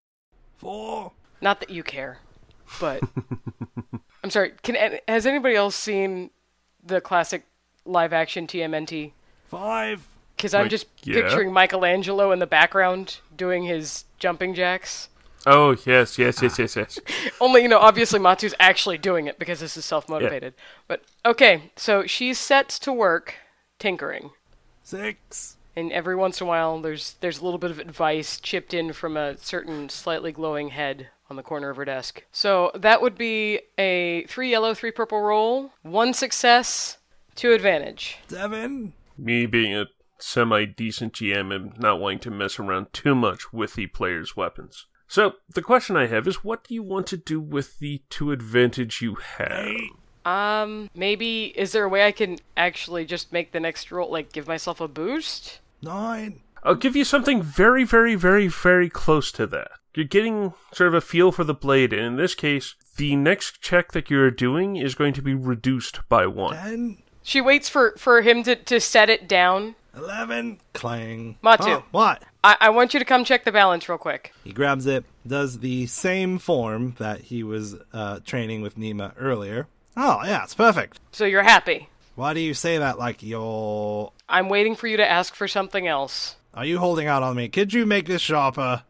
4. Not that you care, but... I'm sorry, has anybody else seen the classic live-action TMNT? 5. Because I'm just picturing Michelangelo in the background doing his jumping jacks. Oh, yes. Only, obviously Matu's actually doing it because this is self-motivated. Yeah. But, okay, so she sets to work tinkering. 6. And every once in a while, there's a little bit of advice chipped in from a certain slightly glowing head on the corner of her desk. So that would be a 3 yellow, 3 purple roll, 1 success, 2 advantage. 7. Me being a semi-decent GM and not wanting to mess around too much with the player's weapons. So, the question I have is, what do you want to do with the 2 advantage you have? Maybe, is there a way I can actually just make the next roll, give myself a boost? 9. I'll give you something very, very, very, very close to that. You're getting sort of a feel for the blade, and in this case, the next check that you're doing is going to be reduced by 1. 10. She waits for him to set it down. 11. Clang. Matu. Oh, what? I want you to come check the balance real quick. He grabs it, does the same form that he was training with Nima earlier. Oh, yeah, it's perfect. So you're happy. Why do you say that like you're... I'm waiting for you to ask for something else. Are you holding out on me? Could you make this sharper?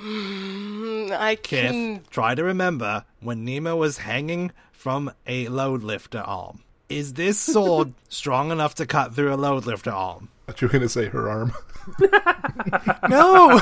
I can... Kith, try to remember when Nima was hanging from a load lifter arm. Is this sword strong enough to cut through a load lifter arm? I thought you were going to say her arm. No!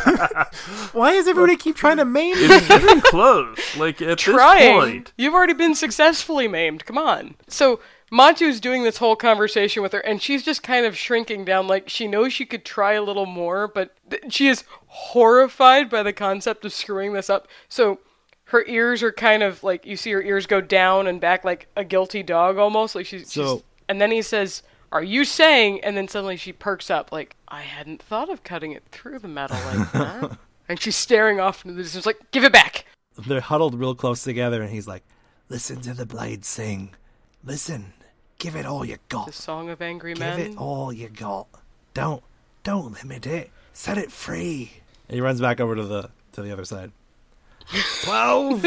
Why does everybody keep trying to maim me? It's getting close. At this point... You've already been successfully maimed. Come on. So, Matu's doing this whole conversation with her, and she's just kind of shrinking down. She knows she could try a little more, but she is horrified by the concept of screwing this up. So, her ears are kind of you see her ears go down and back like a guilty dog almost. She's and then he says, "Are you saying?" And then suddenly she perks up I hadn't thought of cutting it through the metal like that. And she's staring off into the distance give it back. They're huddled real close together, and he's like, listen to the blade sing. Listen. Give it all you got. The Song of Angry Men. Give it all you got. Don't limit it. Set it free. And he runs back over to the other side. 12.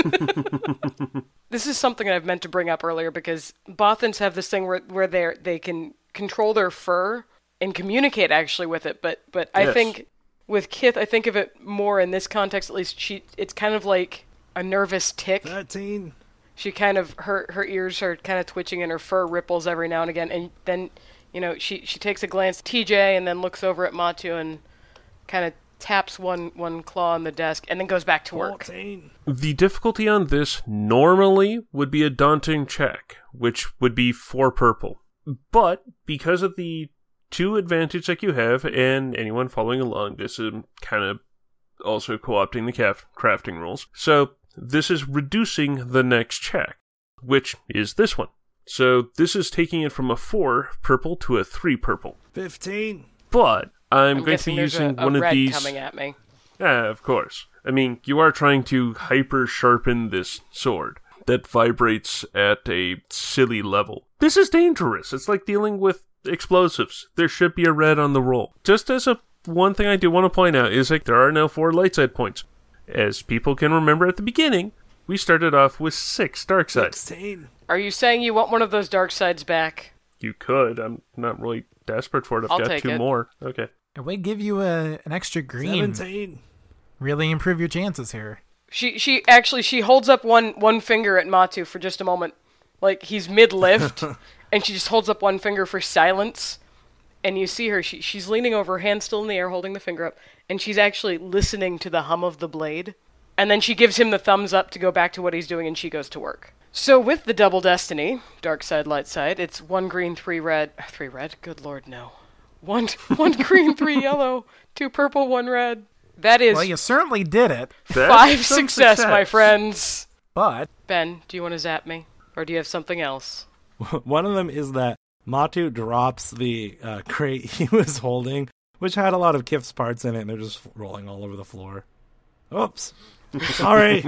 This is something that I've meant to bring up earlier because Bothans have this thing where they can control their fur and communicate actually with it. But Yes. I think with Kith, I think of it more in this context. At least it's kind of like a nervous tick. 13. She kind of her ears are kind of twitching and her fur ripples every now and again. And then she takes a glance at TJ and then looks over at Matu and kind of taps one claw on the desk and then goes back to work. 14. The difficulty on this normally would be a daunting check, which would be 4 purple. But because of the 2 advantage that you have, and anyone following along, this is kind of also co-opting the crafting rules. So this is reducing the next check, which is this one. So this is taking it from a 4 purple to a 3 purple. 15. But I'm going to guessing be there's using a one of red these. coming at me. Yeah, of course. I mean, you are trying to hyper sharpen this sword that vibrates at a silly level. This is dangerous. It's like dealing with explosives. There should be a red on the roll. Just as one thing I do want to point out is there are now 4 light side points. As people can remember at the beginning, we started off with 6 dark sides. 16. Are you saying you want one of those dark sides back? You could. I'm not really desperate for it. I've I'll got take 2 it. more. Okay. It would give you an extra green. 17. Really improve your chances here. She holds up one finger at Matu for just a moment. He's mid-lift, and she just holds up one finger for silence. And you see her, she's leaning over, hand still in the air, holding the finger up, and she's actually listening to the hum of the blade. And then she gives him the thumbs up to go back to what he's doing, and she goes to work. So with the double destiny, dark side, light side, it's 1 green, 3 red. 3 red? Good lord, no. 1 green, 3 yellow, 2 purple, 1 red. That is Well, you certainly did it, 5 success, my friends. but Ben, do you want to zap me? Or do you have something else? One of them is that Matu drops the crate he was holding, which had a lot of Kif's parts in it, and they're just rolling all over the floor. Oops. Sorry.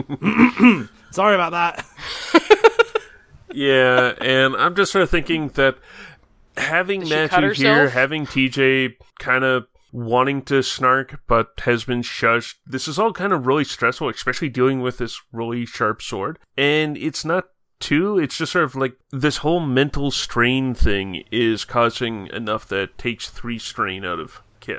Sorry about that. Yeah, and I'm just sort of thinking that having Did she cut Matthew here, herself? having TJ kind of wanting to snark but has been shushed, this is all kind of really stressful, especially dealing with this really sharp sword. And it's not it's just sort of like this whole mental strain thing is causing enough that takes 3 strain out of Kith.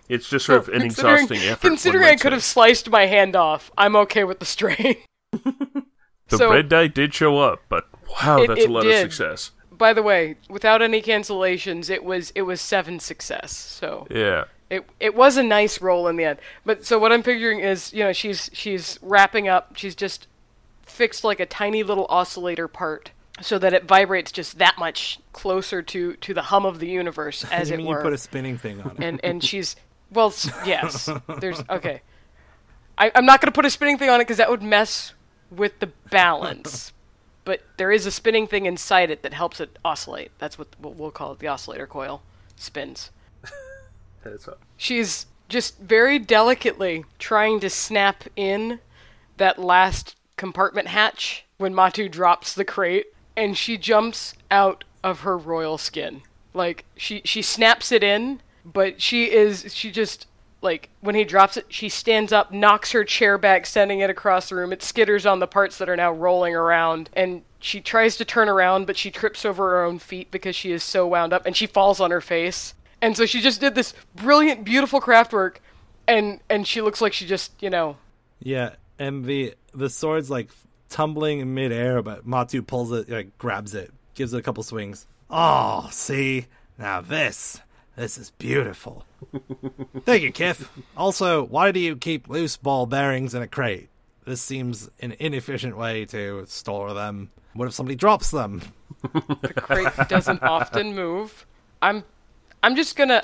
It's just sort of an exhausting effort. Considering I could have sliced my hand off, I'm okay with the strain. The red die did show up, but wow, that's a lot of success. By the way, without any cancellations, it was 7 success. So yeah, it was a nice roll in the end. But so what I'm figuring is, she's wrapping up. She's just fixed like a tiny little oscillator part so that it vibrates just that much closer to the hum of the universe, as it were. You put a spinning thing on it. And she's yes. There's okay. I'm not going to put a spinning thing on it because that would mess with the balance. But there is a spinning thing inside it that helps it oscillate. That's what we'll call it. The oscillator coil spins. That's up. She's just very delicately trying to snap in that last compartment hatch when Matu drops the crate, and she jumps out of her royal skin. Like, she snaps it in, but she just, like, when he drops it, she stands up, knocks her chair back, sending it across the room. It skitters on the parts that are now rolling around, and she tries to turn around, but she trips over her own feet because she is so wound up, and she falls on her face. And so she just did this brilliant, beautiful craft work, and she looks like she just, Yeah, and the sword's, like, tumbling in midair, but Matu pulls it, like, grabs it, gives it a couple swings. Oh, see? Now this is beautiful. Thank you, Kith. Also, why do you keep loose ball bearings in a crate? This seems an inefficient way to store them. What if somebody drops them? The crate doesn't often move. I'm just gonna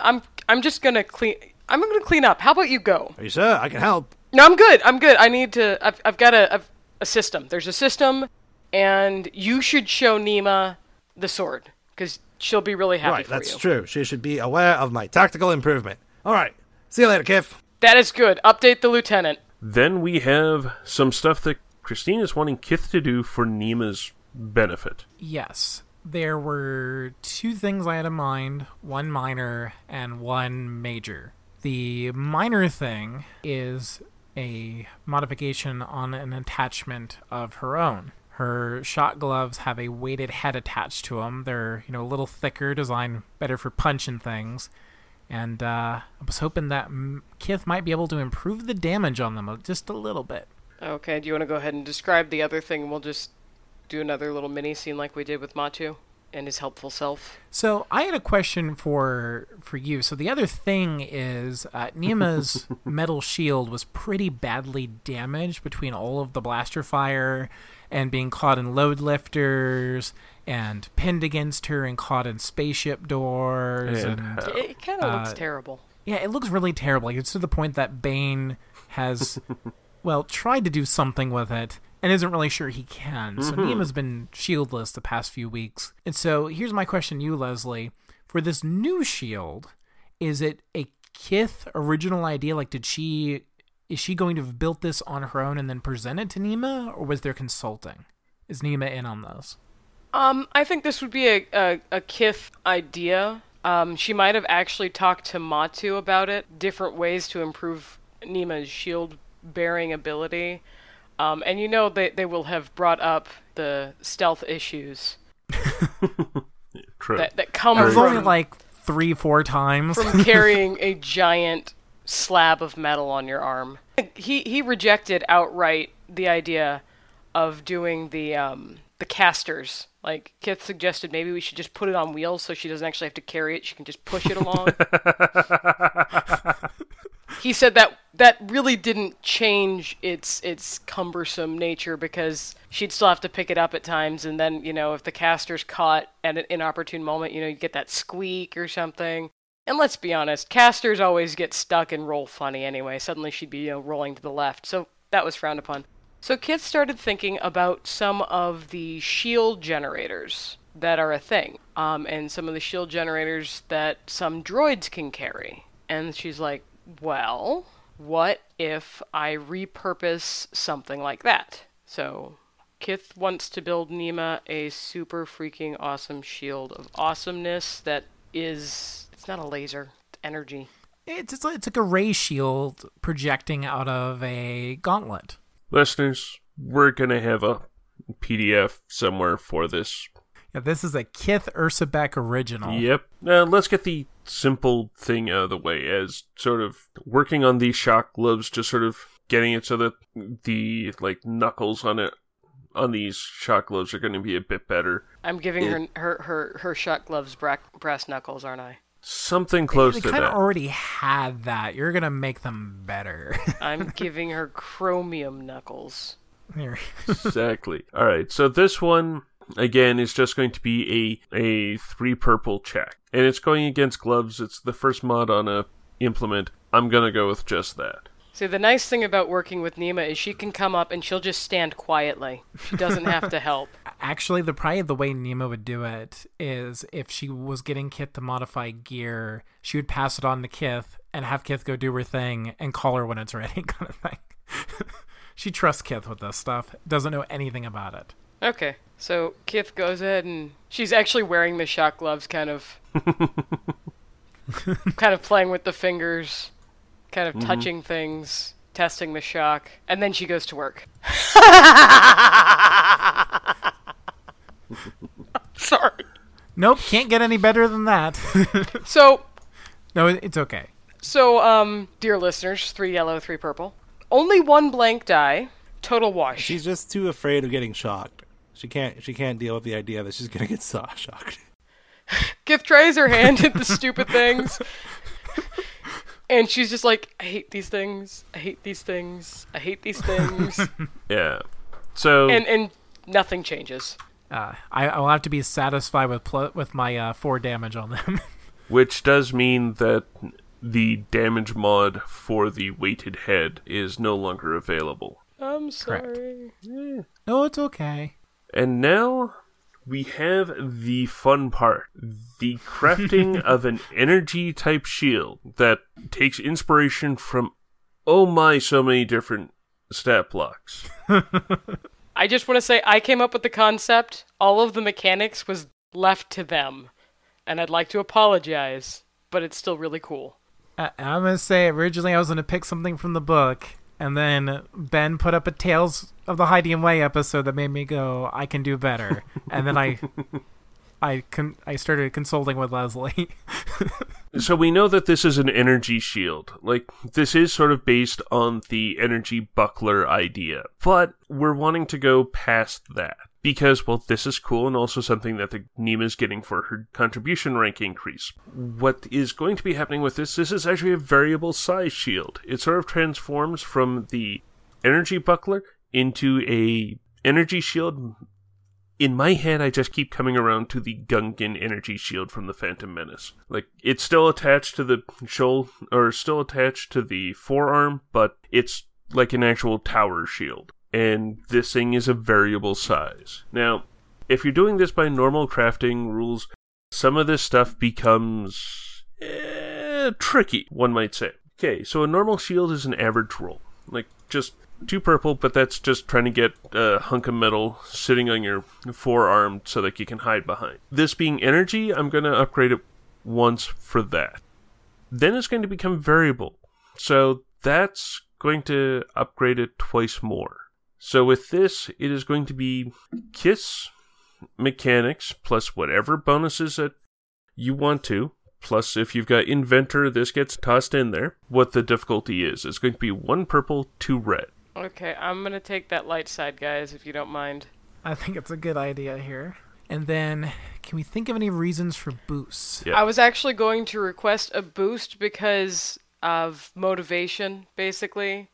clean up. How about you go? Are you sure? I can help. No, I'm good. I need to. I've got a system. There's a system, and you should show Nima the sword because she'll be really happy for you. Right, that's true. She should be aware of my tactical improvement. All right. See you later, Kith. That is good. Update the lieutenant. Then we have some stuff that Christine is wanting Kith to do for Nima's benefit. Yes. There were 2 things I had in mind, one minor and one major. The minor thing is a modification on an attachment of her own. Her shot gloves have a weighted head attached to them. They're, a little thicker, designed better for punching things. And I was hoping that Kith might be able to improve the damage on them just a little bit. Okay, do you want to go ahead and describe the other thing? We'll just do another little mini scene like we did with Matu and his helpful self. So I had a question for you. So the other thing is Nima's metal shield was pretty badly damaged between all of the blaster fire and being caught in load lifters and pinned against her and caught in spaceship doors. And it kind of looks terrible. Yeah, it looks really terrible. Like, it's to the point that Bane has, tried to do something with it and isn't really sure he can. So Nima's been shieldless the past few weeks. And so here's my question to you, Leslie. For this new shield, is it a Kith original idea? Like, is she going to have built this on her own and then present it to Nima, or was there consulting? Is Nima in on those? I think this would be a Kith idea. She might have actually talked to Matu about it, different ways to improve Nima's shield-bearing ability. And they will have brought up the stealth issues True. that come There's from only like 3-4 times from carrying a giant slab of metal on your arm. He rejected outright the idea of doing the casters. Like, Kith suggested maybe we should just put it on wheels so she doesn't actually have to carry it. She can just push it along. He said that really didn't change its cumbersome nature because she'd still have to pick it up at times, and then, if the caster's caught at an inopportune moment, you get that squeak or something. And let's be honest, casters always get stuck and roll funny anyway. Suddenly she'd be, rolling to the left, so that was frowned upon. So Kith started thinking about some of the shield generators that are a thing, and some of the shield generators that some droids can carry. And she's like, well, what if I repurpose something like that? So Kith wants to build Nima a super freaking awesome shield of awesomeness that is... It's not a laser. It's energy. It's like a ray shield projecting out of a gauntlet. Listeners, we're going to have a PDF somewhere for this. Yeah, this is a Kith Ursabek original. Yep. Now, let's get the simple thing out of the way, as sort of working on these shock gloves, just sort of getting it so that the knuckles on these shock gloves are going to be a bit better. I'm giving her shock gloves brass knuckles, aren't I? Something close they to kind that. of already had that. You're gonna make them better. I'm giving her chromium knuckles. Here. Exactly. All right. So this one again is just going to be a 3 purple check, and it's going against gloves. It's the first mod on a implement. I'm gonna go with just that. See, the nice thing about working with Nima is she can come up and she'll just stand quietly. She doesn't have to help. Actually, probably the way Nima would do it is if she was getting Kith to modify gear, she would pass it on to Kith and have Kith go do her thing and call her when it's ready, kind of thing. She trusts Kith with this stuff, doesn't know anything about it. Okay, so Kith goes ahead and she's actually wearing the shock gloves, kind of playing with the fingers, kind of touching things, testing the shock, and then she goes to work. Sorry. Nope, can't get any better than that. So, No, it's okay. so, dear listeners, 3 yellow, 3 purple. Only 1 blank die. Total wash. She's just too afraid of getting shocked. She can't deal with the idea that she's gonna get shocked. Kith tries her hand at the stupid things. And she's just like, I hate these things. I hate these things. I hate these things. Yeah. So and nothing changes. I'll have to be satisfied with my 4 damage on them. which does mean that the damage mod for the weighted head is no longer available. I'm sorry. No, it's okay. And now we have the fun part. The crafting of an energy type shield that takes inspiration from so many different stat blocks. I just want to say I came up with the concept. All of the mechanics was left to them. And I'd like to apologize, but it's still really cool. I'm going to say originally I was going to pick something from the book, and then Ben put up a Tales of the Hydian Way episode that made me go, I can do better. And then I started consulting with Leslie. So we know that this is an energy shield. This is sort of based on the energy buckler idea. But we're wanting to go past that. Because, this is cool and also something that the Nima's getting for her contribution rank increase. What is going to be happening with this is actually a variable size shield. It sort of transforms from the energy buckler into a energy shield. In my head, I just keep coming around to the Gungan energy shield from the Phantom Menace. It's still attached to the shoulder, or still attached to the forearm, but it's like an actual tower shield. And this thing is a variable size. Now, if you're doing this by normal crafting rules, some of this stuff becomes tricky, one might say. Okay, so a normal shield is an average roll. Just 2 purple, but that's just trying to get a hunk of metal sitting on your forearm so that you can hide behind. This being energy, I'm going to upgrade it once for that. Then it's going to become variable. So that's going to upgrade it twice more. So with this, it is going to be Kiss mechanics plus whatever bonuses that you want to. Plus, if you've got Inventor, this gets tossed in there. What the difficulty is. It's going to be 1 purple, 2 red. Okay, I'm going to take that light side, guys, if you don't mind. I think it's a good idea here. And then, can we think of any reasons for boosts? Yeah. I was actually going to request a boost because of motivation, basically.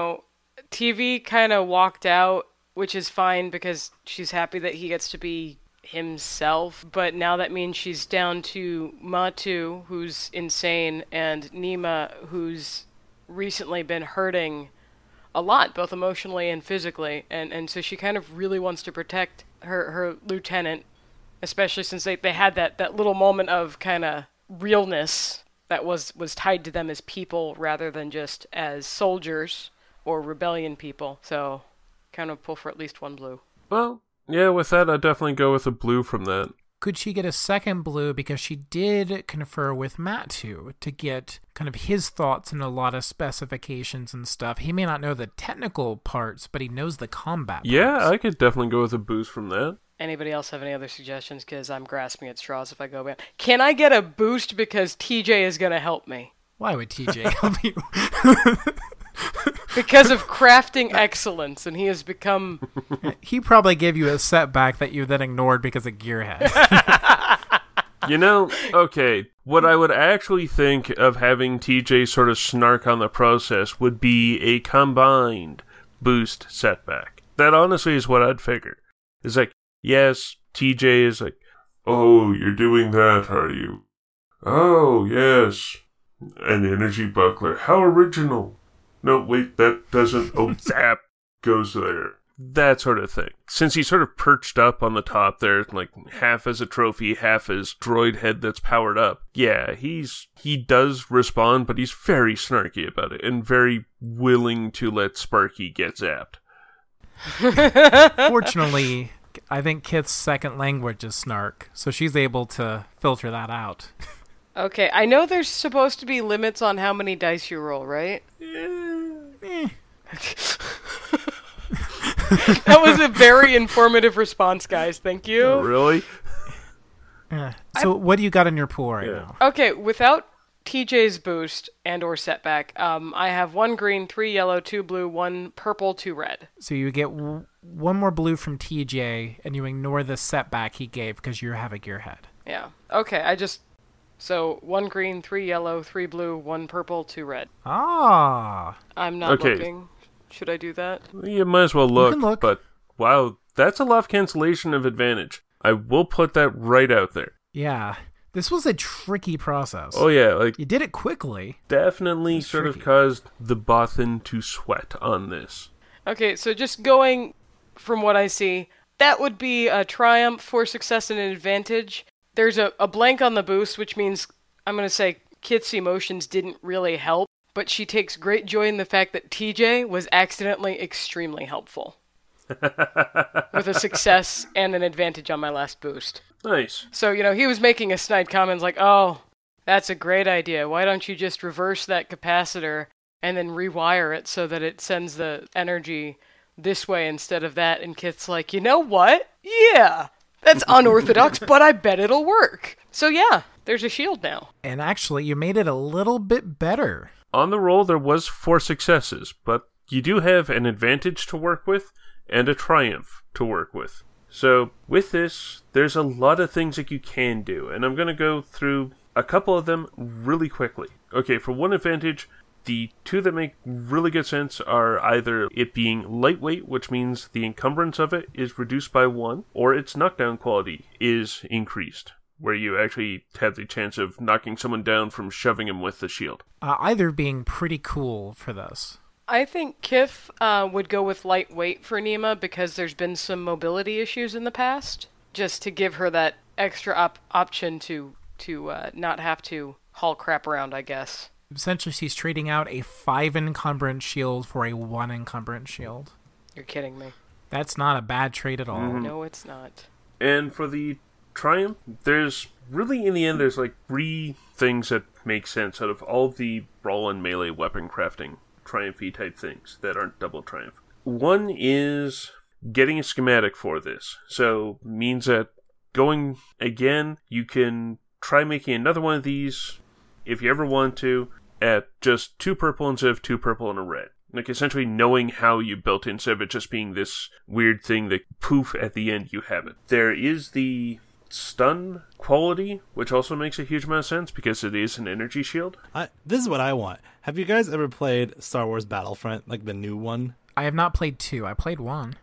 TV kind of walked out, which is fine because she's happy that he gets to be himself. But now that means she's down to Matu, who's insane, and Nima, who's recently been hurting a lot, both emotionally and physically. And so she kind of really wants to protect her lieutenant, especially since they had that little moment of kind of realness that was tied to them as people rather than just as soldiers or rebellion people. So kind of pull for at least 1 blue. Well, yeah, with that, I'd definitely go with a blue from that. Could she get a second blue because she did confer with Matu to get kind of his thoughts and a lot of specifications and stuff? He may not know the technical parts, but he knows the combat Yeah, parts. I could definitely go with a boost from that. Anybody else have any other suggestions? Because I'm grasping at straws if I go back. Can I get a boost because TJ is going to help me? Why would TJ help you? Because of crafting excellence, and he has become... He probably gave you a setback that you then ignored because of Gearhead. Okay, what I would actually think of having TJ sort of snark on the process would be a combined boost setback. That honestly is what I'd figure. It's like, yes, TJ is like, Oh, you're doing that, are you? Oh, yes. An energy buckler. How original. No, wait, that doesn't... Oh, zap goes there. that sort of thing. Since he's sort of perched up on the top there, like half as a trophy, half as droid head that's powered up. Yeah, he does respond, but he's very snarky about it and very willing to let Sparky get zapped. Fortunately, I think Kit's second language is snark, so she's able to filter that out. Okay, I know there's supposed to be limits on how many dice you roll, right? That was a very informative response, guys. Thank you. Oh, really? So what do you got in your pool right now? Okay, without TJ's boost and or setback, I have 1 green, 3 yellow, 2 blue, 1 purple, 2 red. So you get one more blue from TJ, and you ignore the setback he gave because you have a gearhead. Yeah. Okay, So 1 green, 3 yellow, 3 blue, 1 purple, 2 red. Ah. I'm not looking. Should I do that? You might as well look, can look. But wow, that's a lot of cancellation of advantage. I will put that right out there. Yeah. This was a tricky process. Oh yeah, like You did it quickly. definitely It's sort tricky. of caused the Bothan to sweat on this. Okay, so just going from what I see, that would be a triumph for success and an advantage. There's a blank on the boost, which means I'm going to say Kit's emotions didn't really help, but she takes great joy in the fact that TJ was accidentally extremely helpful. With a success and an advantage on my last boost. Nice. So, he was making a snide comments like, oh, that's a great idea. Why don't you just reverse that capacitor and then rewire it so that it sends the energy this way instead of that? And Kit's like, you know what? Yeah, that's unorthodox, but I bet it'll work. So yeah, there's a shield now. And actually, you made it a little bit better. On the roll, there was 4 successes, but you do have an advantage to work with and a triumph to work with. So with this, there's a lot of things that you can do, and I'm going to go through a couple of them really quickly. Okay, for one advantage, the 2 that make really good sense are either it being lightweight, which means the encumbrance of it is reduced by 1, or its knockdown quality is increased, where you actually have the chance of knocking someone down from shoving him with the shield. Either being pretty cool for this. I think Kith would go with lightweight for Nima because there's been some mobility issues in the past, just to give her that extra option to not have to haul crap around, I guess. Essentially, she's trading out a 5 encumbrance shield for a 1 encumbrance shield. You're kidding me. That's not a bad trade at all. No, it's not. And for the triumph, there's really, in the end, there's like 3 things that make sense out of all the brawl and melee weapon crafting triumph-y type things that aren't double triumph. One is getting a schematic for this. So means that going again, you can try making another one of these if you ever want to at just 2 purple instead of 2 purple and a red. Like essentially knowing how you built it instead of it just being this weird thing that poof at the end you have it. There is the stun quality, which also makes a huge amount of sense because it is an energy shield. This is what I want. Have you guys ever played Star Wars Battlefront, like the new one? I have not played 2. I played 1.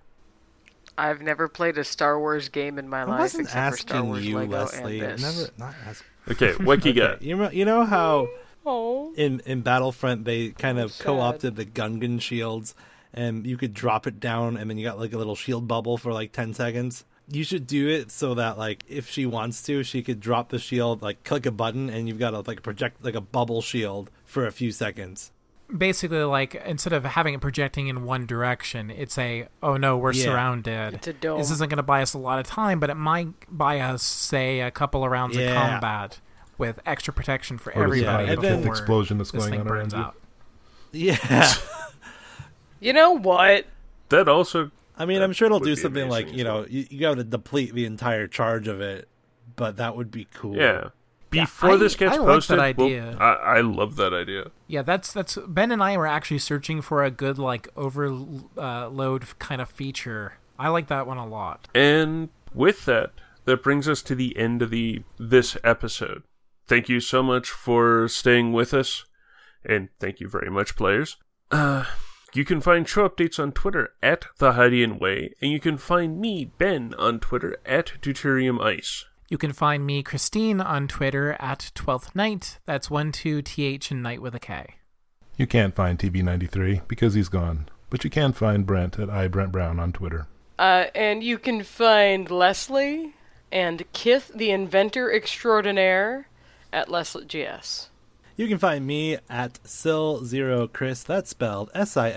I've never played a Star Wars game in my I life wasn't except for Star asking Wars you, Lego Leslie. and this. Not asking. Okay, what you got? You know how Oh. in Battlefront they kind of Sad. co-opted the Gungan shields, and you could drop it down, and then you got like a little shield bubble for like 10 seconds. You should do it so that like if she wants to, she could drop the shield, like click a button, and you've got a project like a bubble shield for a few seconds. Basically, like, instead of having it projecting in one direction, it's oh no, we're Yeah. surrounded. It's a dome. This isn't going to buy us a lot of time, but it might buy us, say, a couple of rounds of Yeah. combat with extra protection for Or does it everybody have a before fifth explosion that's this going thing on burns around you? out. Yeah. You know what? That also I mean, That I'm sure it'll would do be something amazing like, as you know, well. you got to deplete the entire charge of it, but that would be cool. Yeah. Before this gets I like posted, that idea. I love that idea. Yeah, that's Ben and I were actually searching for a good like overload kind of feature. I like that one a lot. And with that brings us to the end of this episode. Thank you so much for staying with us, and thank you very much, players. You can find show updates on Twitter at The Hydian Way, and you can find me, Ben, on Twitter at Deuterium Ice. You can find me, Christine, on Twitter at 12th Night. That's 12th and Night with a K. You can't find TV93 because he's gone, but you can find Brent at iBrentBrown on Twitter. And you can find Leslie and Kith, the inventor extraordinaire, at LeslieGS. You can find me at Sil0Chris. That's spelled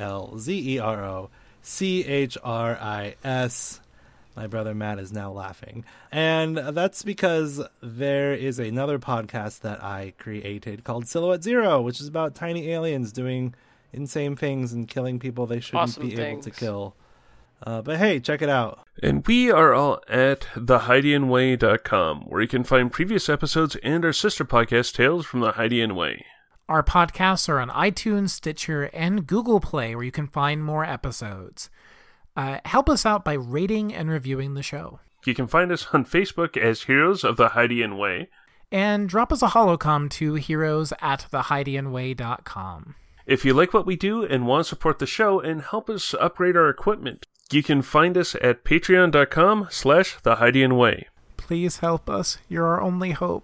SILZEROCHRIS. My brother Matt is now laughing. And that's because there is another podcast that I created called Silhouette Zero, which is about tiny aliens doing insane things and killing people they shouldn't Awesome be able to things. kill. But hey, check it out. And we are all at thehydianway.com, where you can find previous episodes and our sister podcast, Tales from the Hydian Way. Our podcasts are on iTunes, Stitcher, and Google Play, where you can find more episodes. Help us out by rating and reviewing the show. You can find us on Facebook as Heroes of the Hydian Way. And drop us a holocom to heroes@thehydianway.com. If you like what we do and want to support the show and help us upgrade our equipment, you can find us at patreon.com/thehydianway. Please help us. You're our only hope.